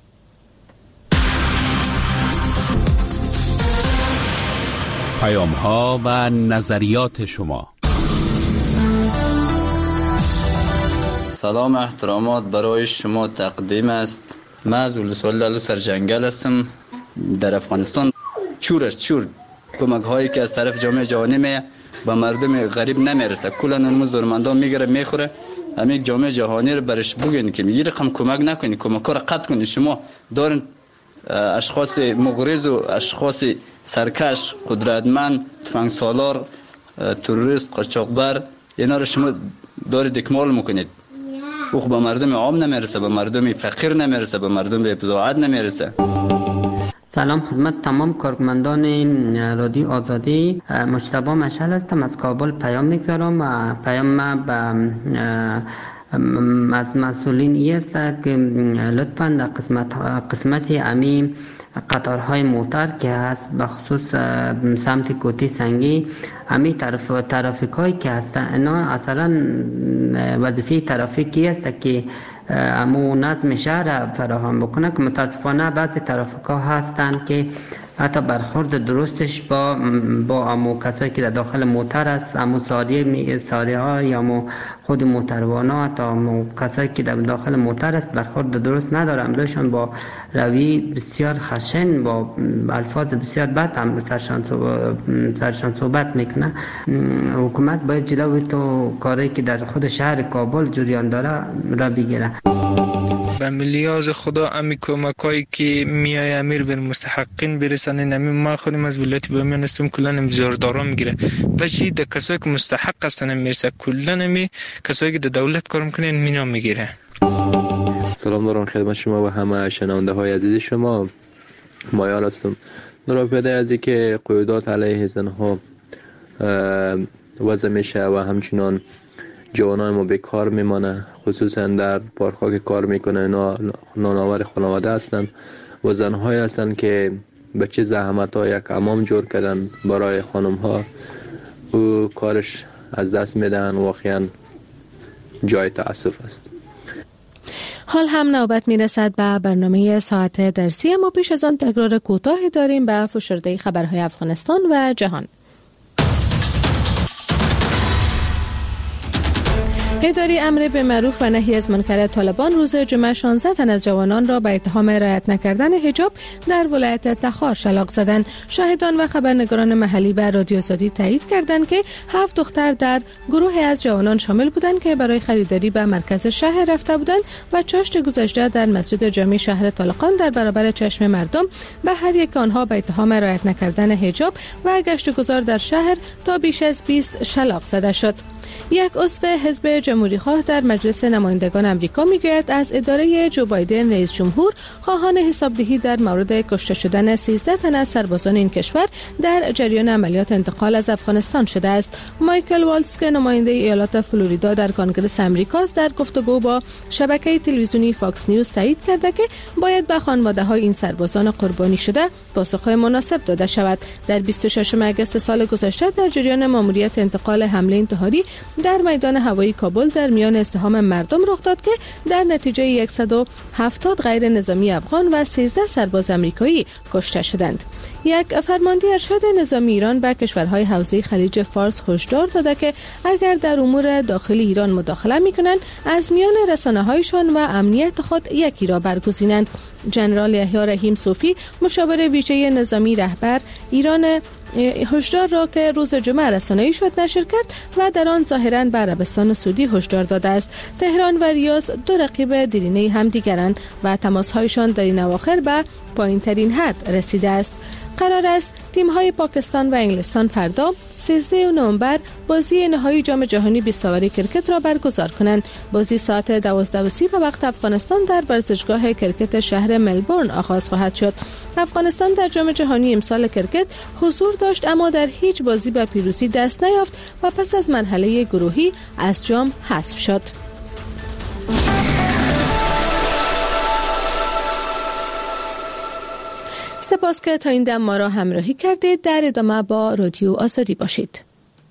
پیام‌ها و نظریات شما. سلام احترامات برای شما تقدیم است. من از ولسوالی سرجنگل هستم. در افغانستان چور کمک هایی که از طرف جامعه جهانی می به مردم غریب نمیرسه، کلا اون زورمندان میگیره میخوره. همین جامعه جهانی رو برش بگین که یه رقم کمک نکنید، کمک رو قطع کنید. شما دارین اشخاص مغرض و اشخاص سرکش، قدرتمند، تفنگ سالار، تروریست، قاچاقبر، اینا رو شما دارید اکمال میکنید. او به مردم عام نمیرسه، به مردم فقیر نمیرسه، به مردم به بضاعت نمیرسه. سلام خدمت تمام کارمندان رادیو آزادی. مجتبی مشعل هستم، از کابل پیام میگذارم. پیام از مسئولین است که لطفاً در قسمت امی قطارهای موتر که هست بخصوص سمت کوتی سنگی، امی ترافیک هایی که هستن اینا اصلا وظیفه ترافیکی است که امو نظم شهر فراهم بکنه، که متاسفانه بعضی ترافیک ها هستن که حتی برخورد درستش با امو کسایی که در داخل موتر است، امو ساری ها یا امو خود موتروانا، حتی امو کسایی که در داخل موتر است برخورد درست نداره. امروزشان با روی بسیار خشن، با الفاظ بسیار بد هم سرشان صحبت میکنه. حکومت باید جلوی تو کاری که در خود شهر کابل جریان داره را بگیره. به ملیاز خدا امی کمکایی که میای امیر به مستحقین برسانه، نمی ما خودم از ولایت بامیان هستم، کلا نمیزاردارا میگیره بچی د کسایی که مستحق هستن میرسه، کلا نمی کسایی که د دولت کار میکنن مینا میگیره. سلام دارم خدمت شما و همه شنونده های عزیز شما. مایار هستم. نرا پیدا از که قیودات علیه زنها وضع میشه و همچنان جوانای ما بیکار میمانه، خصوصا در پارک‌ها که کار میکنه نانآور خانواده هستند و زن‌های هستند که به چه زحمت‌ها یک حمام جور کردن برای خانم‌ها، او کارش از دست میدن. واقعا جای تأسف است. حال هم نوبت میرسد به برنامه ساعت درسی، اما پیش از آن تکرار کوتاهی داریم به فشرده خبرهای افغانستان و جهان. اداره امر به معروف و نهی از منکر طالبان روز جمعه 16 تن از جوانان را به اتهام رعایت نکردن حجاب در ولایت تخار شلاق زدند. شاهدان و خبرنگاران محلی به رادیو آزادی تایید کردند که 7 دختر در گروه از جوانان شامل بودند که برای خریداری به مرکز شهر رفته بودند و چاشت گذشته در مسجد جامع شهر طالقان در برابر چشم مردم به هر یک آنها به اتهام رعایت نکردن حجاب و گشت گذار در شهر تا بیش از 20 شلاق زده شد. یک عضو حزب جمهوری‌خواه در مجلس نمایندگان آمریکا میگوید از اداره جو بایدن رئیس جمهور خواهان حسابدهی در مورد کشته شدن 13 تن از سربازان این کشور در جریان عملیات انتقال از افغانستان شده است. مایکل والتز که نماینده ایالات فلوریدا در کنگره آمریکاست در گفتگو با شبکه تلویزیونی فاکس نیوز تایید کرده که باید به خانواده‌های این سربازان قربانی شده پاسخ‌های مناسب داده شود. در 26 اگست سال گذشته در جریان ماموریت انتقال حمله انتحاری در میدان هوایی کابل در میان ازدحام مردم رخ داد که در نتیجه 170 غیر نظامی افغان و 13 سرباز آمریکایی کشته شدند. یک فرمانده ارشد نظامی ایران به کشورهای حوزه خلیج فارس هشدار داده که اگر در امور داخلی ایران مداخله می‌کنند از میان رسانه‌هایشان و امنیت خود یکی را برگزینند. جنرال یحیی رحیم صوفی مشاور ویژه نظامی رهبر ایران هشدار را که روز جمعه رسانه‌ای شد نشر کرد و در آن ظاهراً به عربستان سعودی هشدار داده است. تهران و ریاض دو رقیب دیرینه همدیگرند و تماس‌هایشان در این اواخر به پایین‌ترین حد رسیده است. قرار است تیم‌های پاکستان و انگلستان فردا 13 نوامبر بازی نهایی جام جهانی 20 اوری کرکت را برگزار کنند. بازی ساعت 12:30 به وقت افغانستان در ورزشگاه کرکت شهر ملبورن آغاز خواهد شد. افغانستان در جام جهانی امسال کرکت حضور داشت اما در هیچ بازی به پیروزی دست نیافت و پس از مرحله گروهی از جام حذف شد. سپاس که تا این دم ما را همراهی کردید. در ادامه با رادیو آزادی باشید.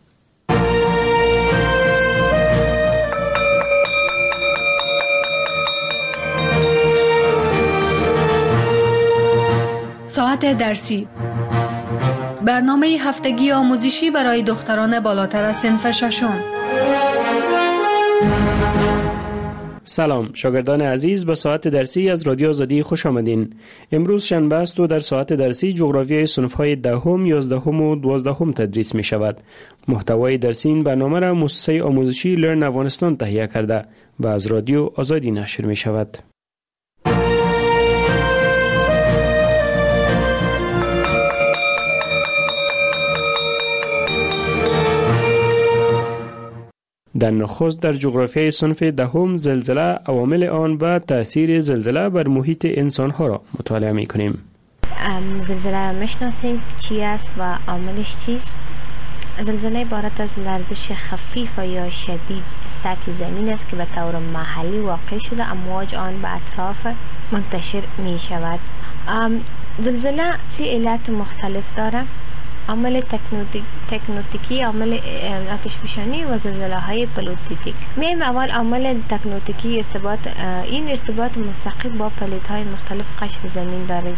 ساعت درسی، برنامه هفتگی آموزشی برای دختران بالاتر از صنف ششم. سلام شاگردان عزیز، به ساعت درسی از رادیو آزادی خوش آمدین. امروز شنبه است و در ساعت درسی جغرافیای صنف‌های 10ام، 11ام و 12ام تدریس می شود. محتوای درسی این برنامه را مؤسسه آموزشی لرن افغانستان تهیه کرده و از رادیو آزادی نشر می شود. در نخست در جغرافیای صنف دهم زلزله، عوامل آن و تأثیر زلزله بر محیط انسانها را مطالعه می کنیم. زلزله را میشناسیم چی است و عاملش چیست. زلزله عبارت از لرزش خفیف یا شدید سطح زمین است که به طور محلی واقع شده امواج آن به اطراف منتشر می شود. زلزله 3 علت مختلف داره: عامل تکنوتیکی، عامل آتشفشانی و زلزله های پلیتیک. میایم اول عامل تکنوتیکی. این ارتباط مستقیم با پلیت های مختلف قشر زمین دارد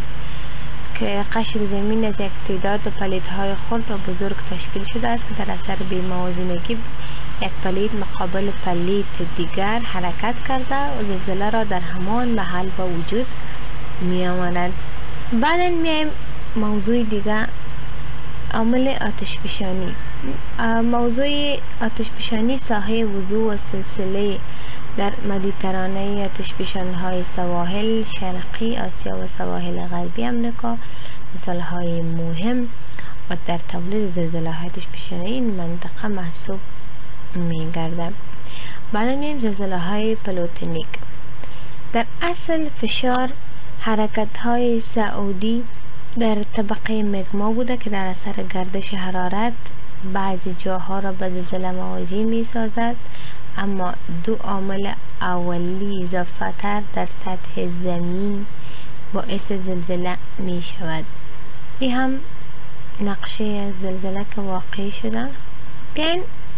که قشر زمین از یک تعداد پلیت های خرد و بزرگ تشکیل شده است که در اثر بی‌موازنگی یک پلیت مقابل پلیت دیگر حرکت کرده و زلزله را در همان محل به وجود می آورد. بعدا میایم موضوع دیگر، عامل آتشفشانی. موضوع آتشفشانی ساحه وضوح و سلسله در مدیترانه آتشفشان‌های سواحل شرقی آسیا و سواحل غربی امریکا مثال‌های مهم و در تولید زلزله‌های آتشفشانی این منطقه محسوب می‌گردد. بعد می‌ریم زلزله‌های پلوتونیک. در اصل فشار حرکت‌های صعودی در طبقه مگما بوده که در اثر گردش حرارت بعضی جاها را به زلزله مواجه می سازد، اما 2 عامل اولی اضافه تر در سطح زمین باعث زلزله می شود. این هم نقشه زلزله که واقع شده. بیاین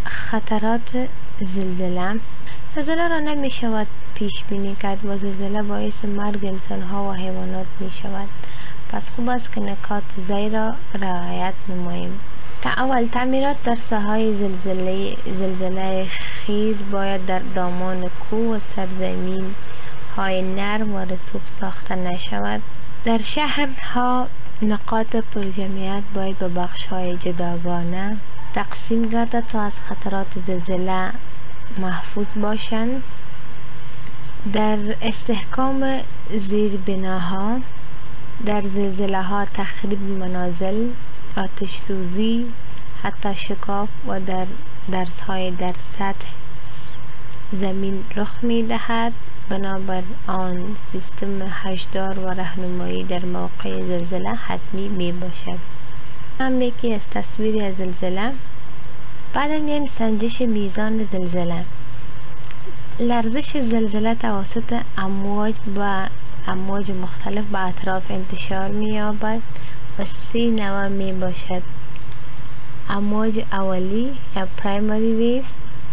خطرات زلزله. زلزله را نمی شود پیش بینی کرد و زلزله باعث مرگ انسان ها و حیوانات می شود. پس خوب است که نکات زیر را رعایت نماییم. اول تعمیرات در ساحه زلزله خیز باید در دامان کوه و سرزمین های نرم و رسوب ساخته نشود. در شهرها نقاط پرجمعیت باید به بخش های جداگانه تقسیم گردد تا از خطرات زلزله محفوظ باشند. در استحکام زیربناها، در زلزله ها تخریب منازل، آتش سوزی، حتی شکاف و در سطح زمین رخ می دهد. بنابر آن سیستم هشدار و راهنمایی در موقع زلزله حتمی می باشد. هم یکی از تصویری از زلزله. بعد میایم سنجش میزان زلزله. لرزش زلزله توسط امواج مختلف به اطراف انتشار می یابد و 3 نوع می باشد: امواج اولی یا پرایمری ویوز،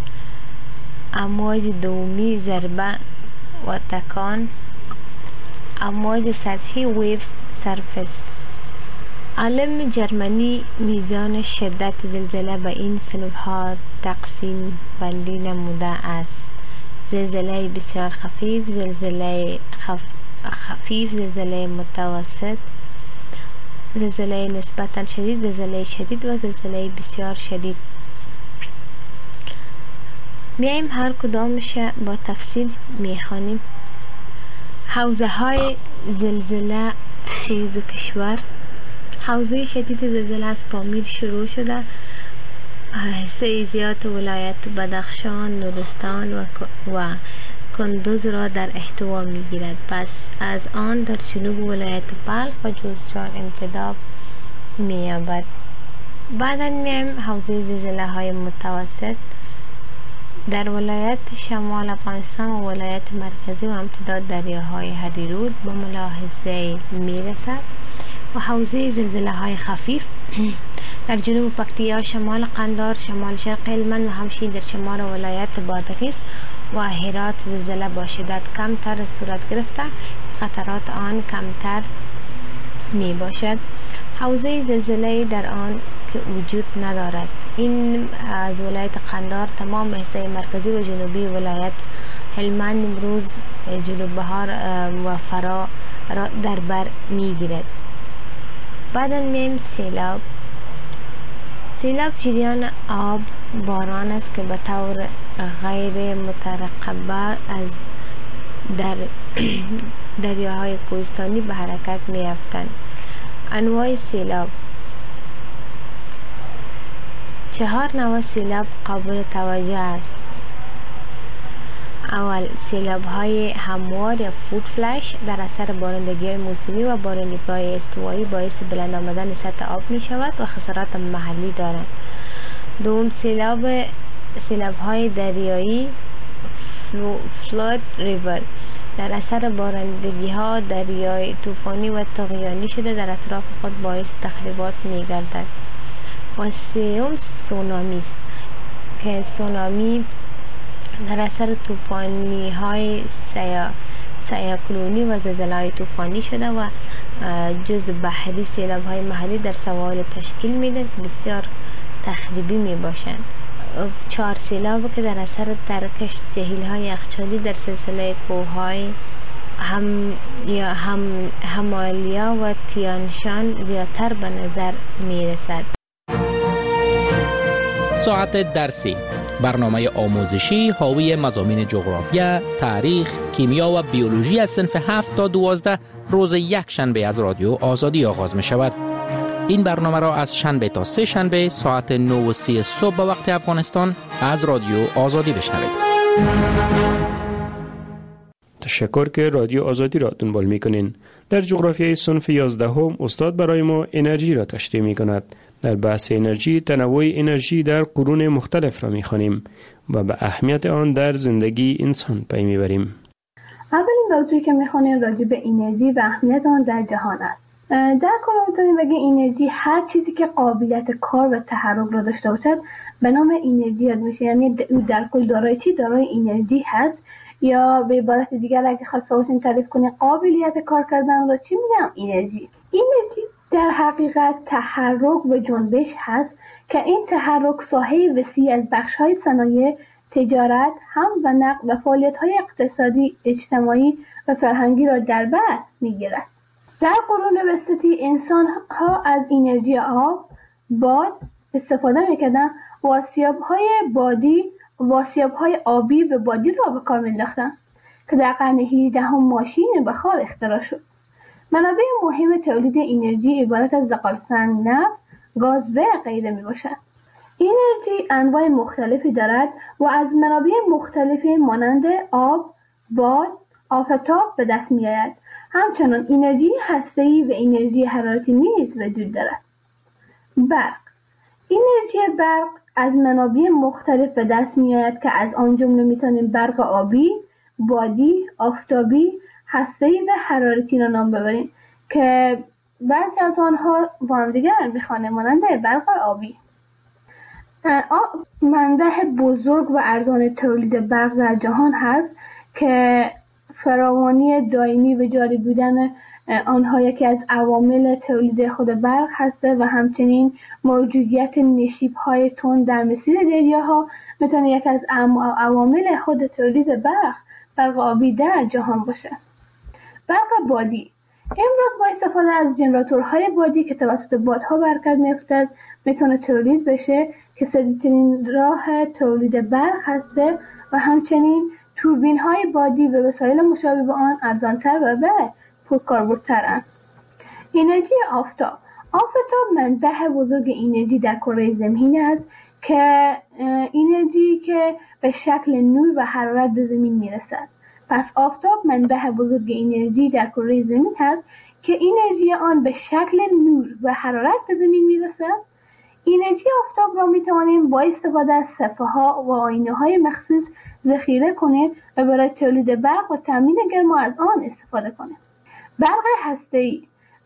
امواج دومی ضربه و تکان، امواج سطحی ویوز سرفس. عالم جرمنی میزان شدت زلزله به این صنف ها تقسیم بندی نموده است: زلزله بسیار خفیف، زلزله متوسط، زلزله نسبتا شدید، زلزله شدید و زلزله بسیار شدید. میایم هر کدامش با تفصیل میخوانیم. حوزه های زلزله خیز کشور. حوزه شدید زلزله از پامیر شروع شده، حصه زیاد ولایت بدخشان، نورستان و کندوز را در احتوا می گیرد. پس از آن در جنوب ولایت بلخ و جوزجان امتداد می یابد. بعدا میایم حوزه زلزله های متوسط. در ولایت شمال افغانستان و ولایت مرکزی و امتداد دریاهای هریرود به ملاحظه می رسد. و حوزه زلزله های خفیف در جنوب پکتیا، شمال قندهار، شمال شرق هلمند و همچنین در شمال ولایت بادغیس و هرات زلزله با شدت کمتر صورت گرفته، خطرات آن کمتر می باشد. حوزه زلزله در آن که وجود ندارد. این از ولایت قندهار تمام حصه مرکزی و جنوبی ولایت هلمند، امروز جنوب بهار و فرا را در بر می گیرد. بعدا میم سیلاب. سیلاب جریان آب باران است که به طور غیر مترقبه از دریاهای کوهستانی به حرکت می افتند. انواع سیلاب: 4 نوع سیلاب قابل توجه است: اول سیلاب های هموار یا فود فلش در اثر بارندگی های موسمی و بارندگی های استوایی باعث بلند آمدن سطح آب می شود و خسارات محلی دارند. دوم سیلاب های دریایی فلود ریور در اثر بارندگی ها دریای طوفانی و طغیانی شده در اطراف خود باعث تخریبات می گردد. و سوم سونامی است که سونامی در اثر طوفانی های سیاکلونی و زلزله های طوفانی شده و جزء بحری سیلاب های محلی در سواحل تشکیل میده که بسیار تخریبی می باشند. 4 سیلاب که در اثر ترکش جهیل های یخچالی در سلسله کوههای همالیا و تیانشان زیادتر به نظر می رسد. ساعت درسی، برنامه آموزشی حاوی مضامین جغرافیا، تاریخ، کیمیا و بیولوژی از صنف 7 تا 12 روز یک شنبه از رادیو آزادی آغاز می شود. این برنامه را از شنبه تا سه شنبه ساعت 9:30 صبح به وقت افغانستان از رادیو آزادی بشنوید. تشکر که رادیو آزادی را دنبال میکنین. در جغرافیای صنف 11 استاد برای ما انرژی را تشریح می کند. در بحث انرژی تنوع انرژی در قرون مختلف را می خوانیم و به اهمیت آن در زندگی انسان پی می بریم. اولین موضوعی که می خوانیم راجع به انرژی و اهمیت آن در جهان است. در کل میتونیم بگیم انرژی هر چیزی که قابلیت کار و تحرک را داشته باشد به نام انرژی یاد میشه. یعنی در کل دارای چی؟ دارای انرژی هست. یا به عبارت دیگر اگه خواسته باشیم تعریف کنیم قابلیت کار کردن را چی میگم؟ انرژی. انرژی در حقیقت تحرک و جنبش هست که این تحرک ساحه وسیع از بخش‌های صنایع، تجارت، حمل و نقل و فعالیت‌های اقتصادی، اجتماعی و فرهنگی را در بر می‌گیرد. در قرون وسطی انسان‌ها از انرژی آب، باد استفاده می‌کردند و واسیاب‌های آبی و بادی را به کار می‌انداختند که در قرن 18 ماشین بخار اختراع شد. منابع مهم تولید انرژی عبارت از زغالسنگ، نفت، گاز و غیره میباشد. انرژی انواع مختلفی دارد و از منابع مختلفی مانند آب، باد، آفتاب به دست میآید. همچنان انرژی هسته‌ای و انرژی حرارتی نیز وجود دارد. برق. انرژی برق از منابع مختلف به دست میآید که از آن جمله میتونیم برق آبی، بادی، آفتابی، هسته‌ای و حرارتی را نام ببریم که بعضی از آنها با هم دیگر میخوانیم مانند برق آبی. منبع بزرگ و ارزان تولید برق در جهان هست که فراوانی دائمی و جاری بودن آنها یکی از عوامل تولید خود برق هست و همچنین موجودیت نشیب‌های تند در مسیر دریاها میتونه یکی از عوامل خود تولید برق آبی در جهان باشه. برق بادی امروز با استفاده از ژنراتورهای بادی که توسط بادها به حرکت می‌افتد میتونه تولید بشه که سریع‌ترین راه تولید برق هسته و همچنین توربین‌های بادی و وسایل مشابه به آن ارزان‌تر و پرکاربردترند. انرژی آفتاب منبع بزرگ انرژی در کره زمین است که انرژی که به شکل نور و حرارت به زمین میرسد. پس آفتاب منبع بزرگ انرژی در کره زمین هست که انرژی آن به شکل نور و حرارت به زمین میرسد. انرژی آفتاب را میتوانیم با استفاده از صفحه‌ها و آینه‌های مخصوص ذخیره کنیم و برای تولید برق و تامین گرما از آن استفاده کنیم. برق هسته‌ای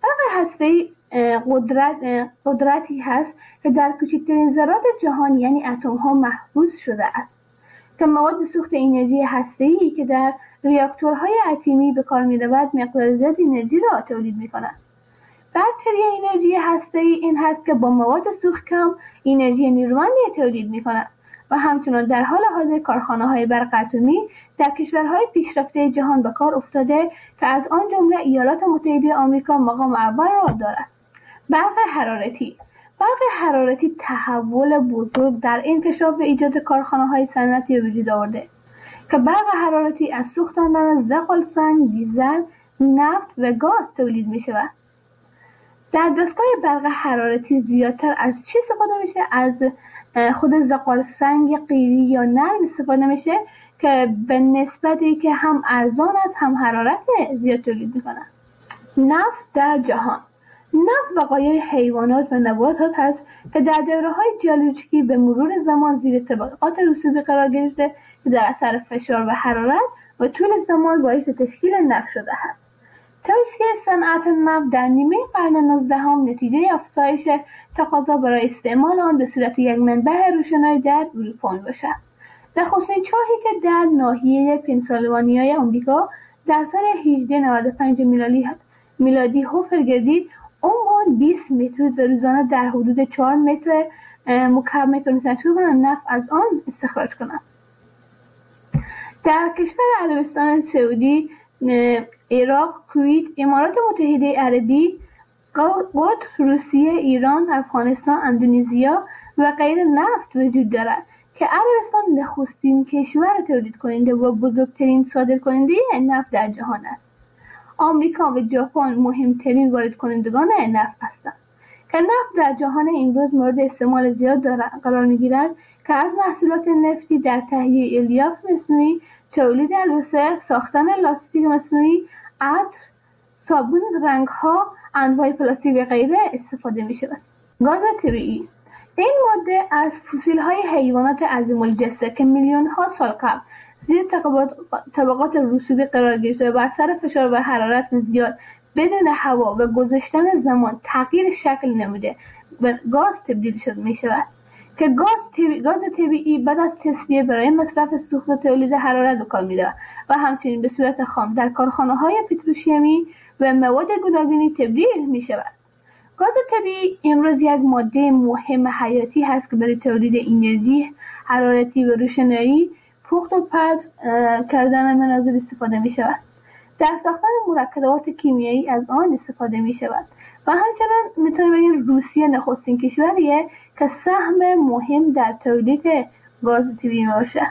قدرتی هست که در کوچکترین ذرات جهان یعنی اتم‌ها محفوظ شده است که مواد سوخت انرژی هسته‌ای که در ریاکتورهای اتمی به کار می‌رود مقدار زیاد انرژی را تولید می‌کند. برتری انرژی هسته‌ای این هست که با مواد سوخت کم انرژی نیرومندی تولید می‌کند و همچنین در حال حاضر کارخانه‌های برق اتمی در کشورهای پیشرفته جهان به کار افتاده که از آن جمله ایالات متحده آمریکا مقام اول را دارد. برق حرارتی تحول بزرگ در انکشاف و ایجاد کارخانه‌های صنعتی وجود آورده که برق حرارتی از سوختن زغالسنگ، دیزل، نفت و گاز تولید می‌شود. در دستگاه برق حرارتی زیادتر از چی استفاده میشه؟ از خود زغال سنگ قیری یا نرم استفاده میشه که به نسبتی که هم ارزان است هم حرارت زیاد تولید میکنه. نفت در جهان. نفت بقایای حیوانات و نباتات هست که در دوره‌های ژئولوژیکی به مرور زمان زیر طبقات رسوبی قرار گرفته که در اثر فشار و حرارت و طول زمان باعث تشکیل نفت شده است. توسعه صنعت نفت در نیمه قرن 19 نتیجه افزایش تقاضا برای استعمال آن به صورت یک منبع روشنایی در اروپا میباشد. نخستین چاهی که در ناحیه پنسیلوانیای آمریکا در سال 1895 میلادی حفر گردید، عمق 20 متر و روزانه در حدود 4 متر مکعب میتونستند شروع کنند نفت از آن استخراج کنند. در کشور عربستان سعودی، عراق، کویت، امارات متحده عربی، قطر، روسیه، ایران، افغانستان، اندونزیا و غیره نفت وجود دارد که عربستان نخستین کشور تولید کننده و بزرگترین صادر کننده نفت در جهان است. آمریکا و ژاپن مهمترین وارد کنندگان نفت هستند که نفت در جهان امروز مورد استعمال زیاد قرار می‌گیرد که از محصولات نفتی در تهیه الیاف مصنوعی، تولید البسه، ساختن لاستیک مصنوعی، عطر، صابون، رنگ‌ها، انواع پلاستیک و غیره استفاده می‌شود. گاز طبیعی. این ماده از فسیل‌های حیوانات عظیم الجثه که میلیون‌ها سال قبل زیر طبقات رسوبی قرار گرفته و با اثر فشار و حرارت زیاد بدون هوا و گذشتن زمان تغییر شکل نموده به گاز تبدیل می‌شود که گاز طبیعی بعد از تصفیه برای مصرف سوخت و تولید حرارت به کار می‌رود و همچنین به صورت خام در کارخانه‌های پتروشیمی و مواد گوناگونی تبدیل می‌شود. گاز طبیعی امروز یک ماده مهم حیاتی هست که برای تولید انرژی حرارتی و روشنایی، پخت و پز کردن منازل استفاده می شود. در ساختن مرکبات کیمیایی از آن استفاده می شود و همچنین میتونیم بگیم روسیه نخستین کشوریه که سهم مهم در تولید گاز طبیعی باشد.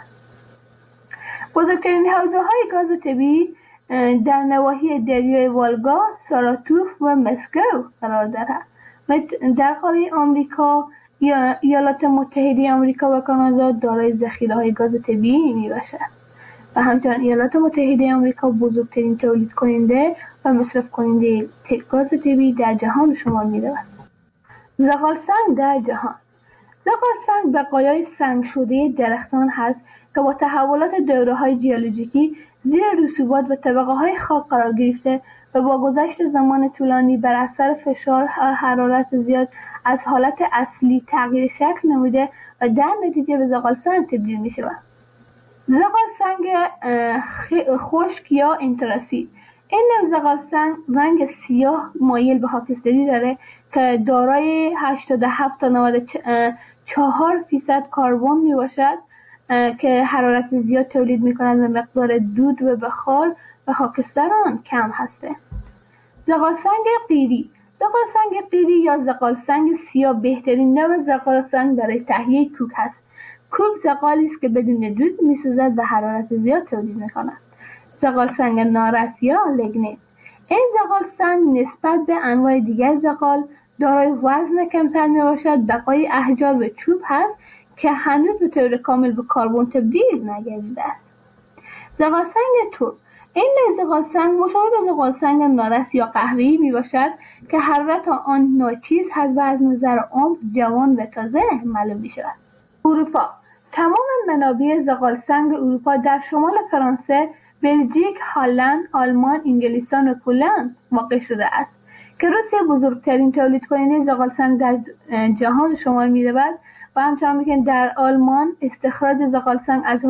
بزرگترین حوزه‌های گاز طبیعی در نواحی دریای والگا، ساراتوف و مسکو قرار دارد. در قاره آمریکا، ایالات متحده آمریکا و کانادا دارای ذخیره‌های گاز طبیعی میباشد و همچنین ایالات متحده آمریکا بزرگترین تولید کننده و مصرف کننده گاز طبیعی در جهان شمار می‌رود. زغال سنگ در جهان. زغال سنگ بقایای سنگ شده درختان هست که با تحولات دوره‌های ژئولوژیکی زیر رسوبات و طبقه‌های خاک قرار گرفته و با گذشت زمان طولانی بر اثر فشار حرارت زیاد از حالت اصلی تغییر شکل نموده و در نتیجه به زغال سنگ تبدیل می شود. زغال سنگ خشک یا انتراسید. این نوع زغال سنگ رنگ سیاه مایل به خاکستری داره که دارای 87 تا 94% کربن می باشد که حرارت زیاد تولید می کند و مقدار دود و بخار و خاکستر آن کم هسته. زغال سنگ قیری. زغال سنگ قیری یا زغال سنگ سیاه بهترین نوع زغال سنگ برای تهیه کوک است. کوک زغالی است که بدون دود می‌سوزد و حرارت زیاد تولید می‌کند. زغال سنگ نارس یا لگنیت. این زغال سنگ نسبت به انواع دیگر زغال دارای وزن کمتر میباشد، بقای احجار و چوب هست که هنوز به طور کامل به کربن تبدیل نگردیده است. زغال سنگ ترک. این نوع زغال سنگ مشابه به زغال سنگ نارس یا قهوه‌ای میباشد که حرارت آن ناچیز هست و از نظر عمق جوان و تازه معلوم میشود. اروپا. تمام منابع زغال سنگ اروپا در شمال فرانسه، بلژیک، هلند، آلمان، انگلستان و پولند واقع شده است که روسیه بزرگترین تولید کننده زغال سنگ در جهان شمار می‌رود و همچنین که در آلمان استخراج زغال سنگ از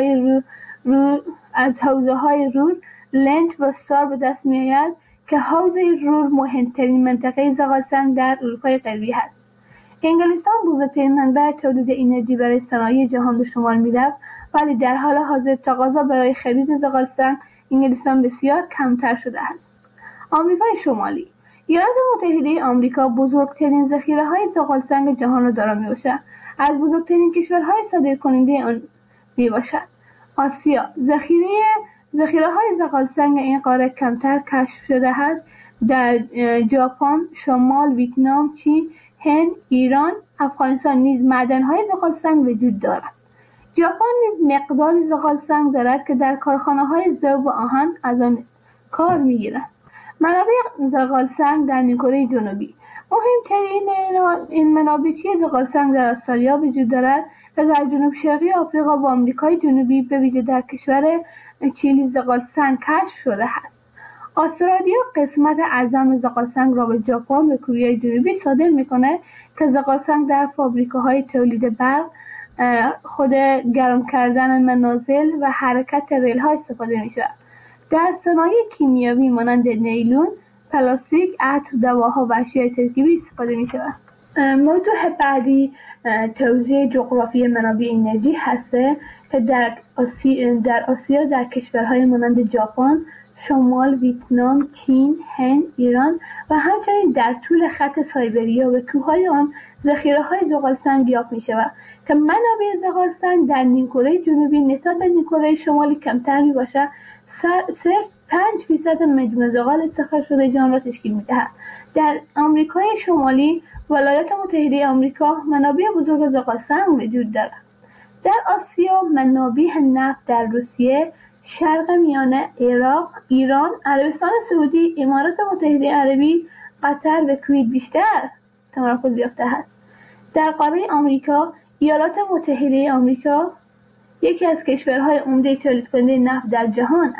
حوزه‌های رور، لنت و سار به دست می‌آید که حوزه رور مهمترین منطقه زغال سنگ در اروپای غربی است. انگلستان بزرگترین منبع تولید انرژی برای صنایع جهان به شمار می‌رفت، ولی در حال حاضر تقاضا برای خرید زغال سنگ انگلستان بسیار کمتر شده است. آمریکای شمالی. ایالات متحده آمریکا بزرگترین ذخیره‌های زغال سنگ جهان را دارا میباشد. از بزرگترین کشورهای صادرکننده آن میباشد. آسیا. ذخیره‌های زغال سنگ این قاره کمتر کشف شده است. در ژاپن، شمال، ویتنام، چین، هند، ایران، افغانستان نیز معدن‌های زغالسنگ وجود دارد. ژاپن نیز مقداری زغالسنگ دارد که در کارخانه‌های ذوب و آهن از آن کار می‌گیرند. منابع زغالسنگ در نیمکره جنوبی. مهمترین این منابع زغالسنگ در استرالیا وجود دارد و در جنوب شرقی آفریقا و آمریکای جنوبی به ویژه در کشور چیلی زغالسنگ کشف شده است. استرالیا قسمت اعظم زغالسنگ را به ژاپن و کره جنوبی صادر می‌کند که زغالسنگ در فابریکه‌های تولید برق، خود گرم کردن منازل و حرکت ریل‌ها استفاده می‌شود. در صنایع کیمیایی مانند نیلون، پلاستیک، عطر، دواها و اشیاء ترکیبی استفاده می‌شود. موضوع بعدی توزیع جغرافی منابع انرژی هسته که در آسیا در کشورهای مانند ژاپن، شمال، ویتنام، چین، هند، ایران و همچنین در طول خط سایبریا و کوههای آن ذخیره‌های زغالسنگ یافت می‌شود که منابع زغالسنگ در نیمکره جنوبی نسبت به نیمکره شمالی کمتر می‌باشد. صرف 5% مجموع زغال استخراج شده جهان را تشکیل می‌دهد. در آمریکای شمالی، ولایات متحده آمریکا منابع بزرگ زغالسنگ وجود دارد. در آسیا منابع نفت در روسیه، شرق میانه، عراق، ایران، عربستان سعودی، امارات متحده عربی، قطر و کویت بیشتر تمرکز یافته است. در قاره آمریکا، ایالات متحده آمریکا یکی از کشورهای عمده تولید کننده نفت در جهان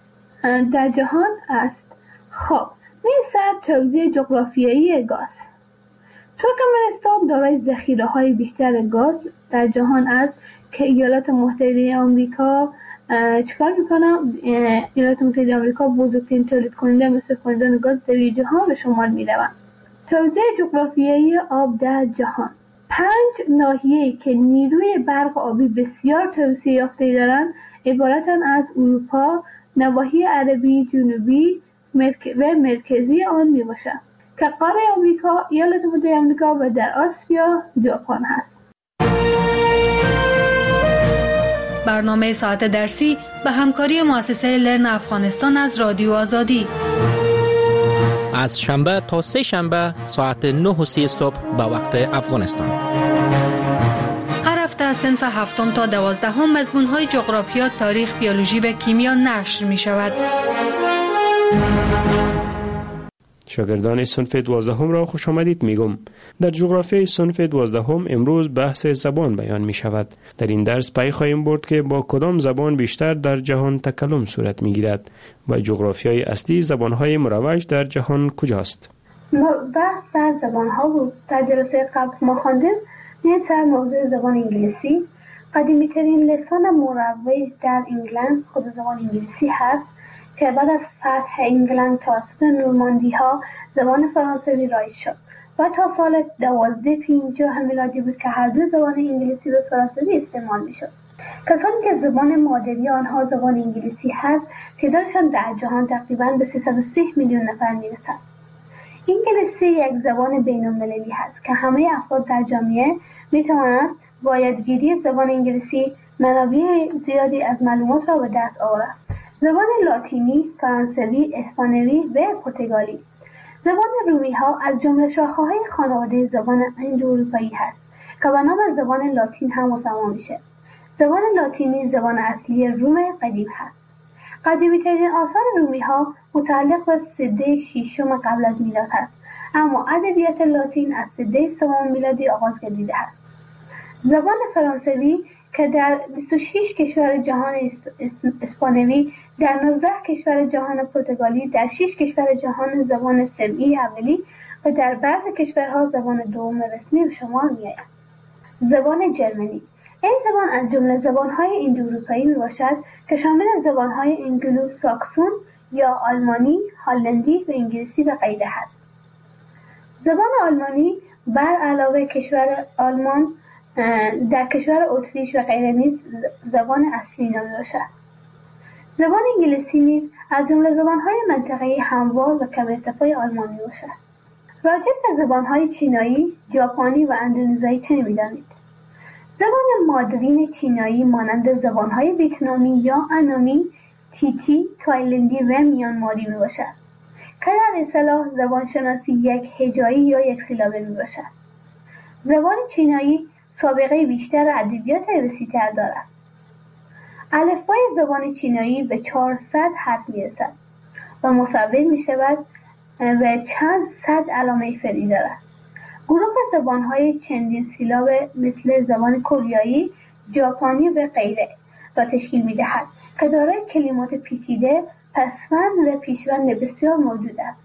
است. خب، می‌رسد توزیع جغرافیایی گاز. ترکمنستان دارای ذخیره‌های بیشتر گاز در جهان است که ایالات متحده آمریکا چیکار میکنه؟ ایالات متحده آمریکا بزرگترین تولید کننده مصرف کنندگان گاز در جهان به شمار میروند. توزیع جغرافیایی آب در جهان. 5 ناحیه‌ای که نیروی برق آبی بسیار توسعه یافته دارند عبارتند از اروپا، نواحی عربی جنوبی و مرکزی آن میباشند که قاره آمریکا، ایالات متحده آمریکا و در آسیا ژاپن هست. برنامه ساعت درسی به همکاری مؤسسه لرن افغانستان از رادیو آزادی از شنبه تا سه شنبه ساعت 9:30 صبح به وقت افغانستان. هر هفته از صنف 7 تا 12 مضمون‌های جغرافیا، تاریخ، بیولوژی و کیمیا نشر می‌شود. شاگردان صنف 12 را خوش آمدید میگم. در جغرافیای صنف 12 امروز بحث زبان بیان می شود. در این درس پی خواهیم برد که با کدام زبان بیشتر در جهان تکلم صورت می گیرد و جغرافیای اصلی زبانهای مروج در جهان کجاست. بحث در زبانها بود. در جلسه قبل ما خواندیم سر موضوع زبان انگلیسی. قدیمی ترین لسان مروج در انگلند خود زبان انگلیسی هست که بعد از فتح انگلند توسط نورماندی ها زبان فرانسوی رایج شد و تا سال 1250 میلادی بود که هر دو زبان انگلیسی و فرانسوی استعمال می شد. کسانی که زبان مادری آنها زبان انگلیسی هست تعدادشان در جهان تقریباً به 330 میلیون نفر می رسد. انگلیسی یک زبان بین المللی هست که همه افراد در جامعه می توانند با یادگیری زبان انگلیسی منابع زیادی از معلومات را به دست آورند. زبان لاتینی، فرانسوی، اسپانیایی و پرتغالی. زبان رومی ها از جمله شاخه‌های خانواده زبان اندواروپایی هست که به نام زبان لاتین هم مسمى میشه. زبان لاتینی زبان اصلی روم قدیم هست. قدیمی‌ترین آثار رومی ها متعلق به سده ششم قبل از میلاد هست، اما ادبیات لاتین از سده سوم میلادی آغاز گردیده است. زبان فرانسوی که در 26 کشور جهان اسپانیایی، در 19 کشور جهان پرتغالی، در 6 کشور جهان زبان سمعی اولی و در بعضی کشورها زبان دوم رسمی به شمار می‌آید. زبان جرمنی. این زبان از جمله زبان‌های اندواروپایی میباشد که شامل زبان‌های انگلو ساکسون یا آلمانی، هلندی و انگلیسی به قیده است. زبان آلمانی بر علاوه کشور آلمان در کشور اتریش و غیره نیز زبان اصلی نامیده باشد. زبان انگلیسی نیز از جمله زبان‌های منطقه‌ای هموار و کم ارتفاع آلمانی باشد. راجع به زبان‌های چینایی، ژاپنی و اندونزیایی چه می‌دانید؟ زبان مادرین چینایی مانند زبان‌های ویتنامی یا انامی، تیتی، تایلندی و میانماری میباشد که در اصطلاح زبان شناسی یک هجایی یا یک سیلابه میباشد. زبان چینایی سابقه بیشتر و ادبیات وسیع‌تر دارد. الفبای زبان چینایی به 400 حرف می‌رسد و مصور می‌شود و چند صد علامه فرعی دارد. گروه زبان‌های چندین سیلاب مثل زبان کره، ژاپنی و غیره را تشکیل می‌دهد که دارای کلمات پیچیده، پسوند و پیشوند بسیار موجود است.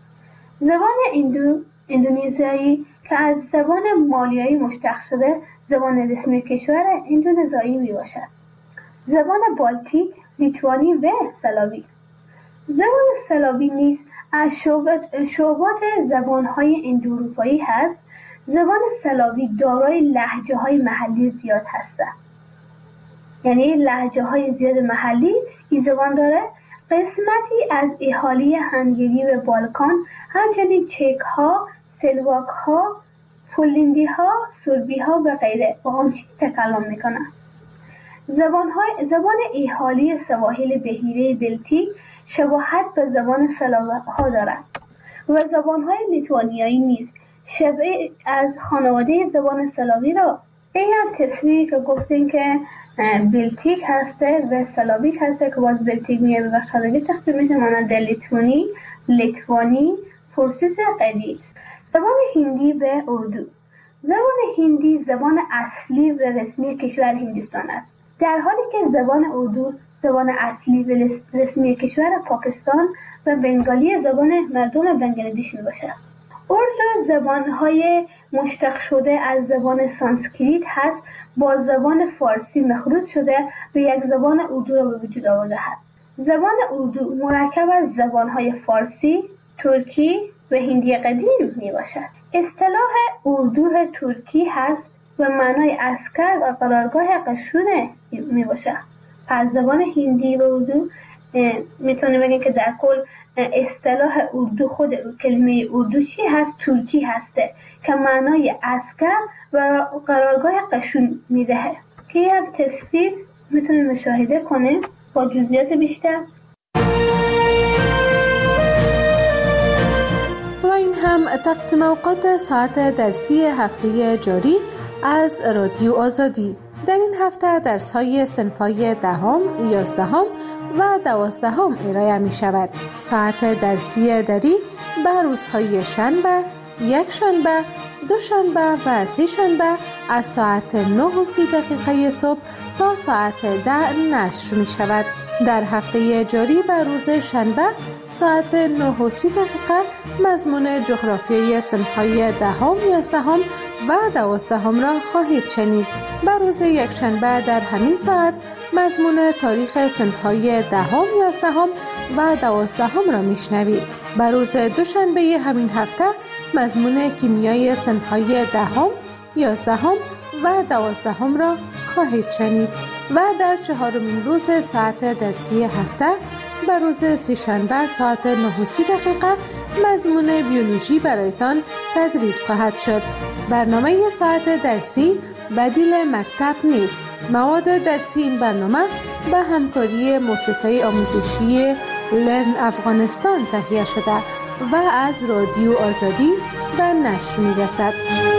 زبان اندونزیایی که از زبان مالیایی مشتق شده، زبان رسمی کشور اندونزیایی میباشد. زبان بالتیک، لیتوانی و سلاوی. زبان سلاوی نیز از شعبات زبان‌های اندواروپایی هست. زبان سلاوی دارای لهجه‌های محلی زیاد هستند. یعنی لهجه‌های زیاد محلی این زبان داره. قسمتی از اهالی هنگری و بالکان، همچنین چک‌ها، سلواک‌ها، پولندی‌ها، سربی‌ها و غیره با آن چیز تکلم می‌کنند. زبان اهالی سواحل بحیره بلتیک شباهت به زبان سلاوها دارد و زبان‌های لیتوانیایی نیز شبیه از خانواده زبان سلاوی را به هم تصویری که گفتیم که بلتیک هسته و سلاویک هسته که باز بلتیک میه به بخشادگی تقسیم میشه مانند لیتوانی، لیتوانی، پرسیس قدیم. زبان هندی و اردو. زبان هندی زبان اصلی و رسمی کشور هندوستان است، در حالی که زبان اردو زبان اصلی و رسمی کشور پاکستان و بنگالی زبان مردم بنگلادش میباشد. اردو زبانهای مشتق شده از زبان سانسکریت هست، با زبان فارسی مخلوط شده و یک زبان اردو را به وجود آورده است. زبان اردو مرکب از زبانهای فارسی، ترکی و هندی قدیم می باشد. اصطلاح اردو ترکی هست و معنای عسکر و قرارگاه قشون می باشد. پس زبان هندی و اردو میتونه بگیم که در کل اصطلاح اردو، خود کلمه اردو چی هست؟ ترکی هسته که معنای عسکر و قرارگاه قشون میدهه که یک تصویر میتونیم مشاهده کنیم با جزئیات بیشتر. و این هم تقسیم اوقات ساعت درسی هفته جاری از رادیو آزادی. در این هفته درس‌های صنف‌های 10، 11 و 12 ارائه می شود. ساعت درسی دری به روزهای شنبه، یک شنبه، دو شنبه و سه شنبه از ساعت 9:30 صبح تا ساعت 10 نشر می شود. در هفته جاری به روز شنبه ساعت 9:30 مضمون جغرافیای صنف‌های 10، 11 و 12 را خواهید شنید. به روز یکشنبه در همین ساعت مضمون تاریخ صنف‌های 10، 11 و 12 را میشنوید. به روز دوشنبه همین هفته مضمون کیمیای صنف‌های 10، 11 و 12 را خواهید شنید و در چهارمین روز ساعت درسی هفته به روز سه‌شنبه ساعت 9:30 مضمون بیولوژی برایتان تدریس خواهد شد. برنامه ساعت درسی بدیل مکتب نیست. مواد درسی این برنامه به همکاری مؤسسه آموزشی لرن افغانستان تهیه شده و از رادیو آزادی به نشر می‌رسد.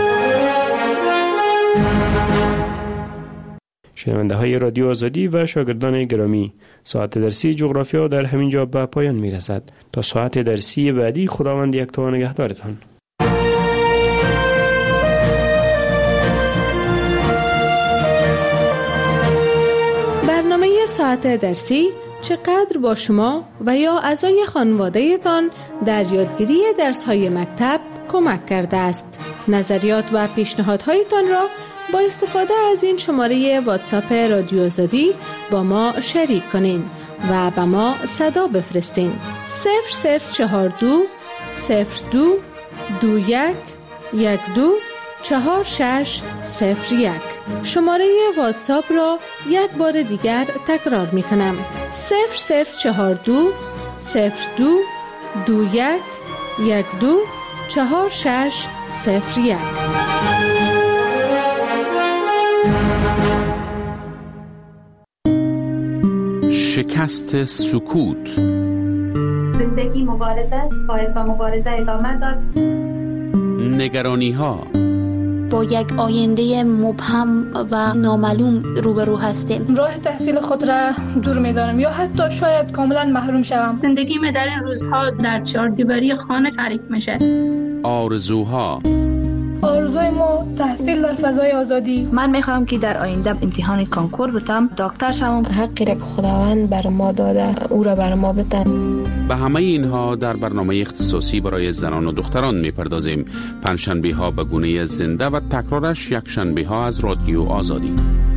شنونده های رادیو آزادی و شاگردان گرامی، ساعت درسی جغرافیا در همین جا به پایان می رسد. تا ساعت درسی بعدی خداوند یکتا نگهدارتان. برنامه ساعت درسی چقدر با شما و یا اعضای خانواده تان در یادگیری درس‌های مکتب کمک کرده است؟ نظریات و پیشنهادهایتان را با استفاده از این شماره واتساپ رادیو آزادی با ما شریک کنین و به ما صدا بفرستین. 0042 02 21 12 4601. شماره واتساپ را یک بار دیگر تکرار می کنم. 0042 02 21 12 4601. شکست سکوت. زندگی مبارزه باید با مبارزه ادامه داد. نگرانی ها، با یک آینده مبهم و نامعلوم روبرو هستیم. راه تحصیل خود را دور می‌دانم یا حتی شاید کاملا محروم شوم. زندگی من در این روزها در چهاردیواری خانه تاریک میشه. آرزوها. آرزوی ما تحصیل در فضای آزادی. من میخوام که در آینده امتحان کانکور بتم، دکتر شوم. حقی را که خداوند بر ما داده او را بر ما بتن. به همه اینها در برنامه اختصاصی برای زنان و دختران میپردازیم. پنجشنبه ها به گونه زنده و تکرارش یک شنبه ها از رادیو آزادی.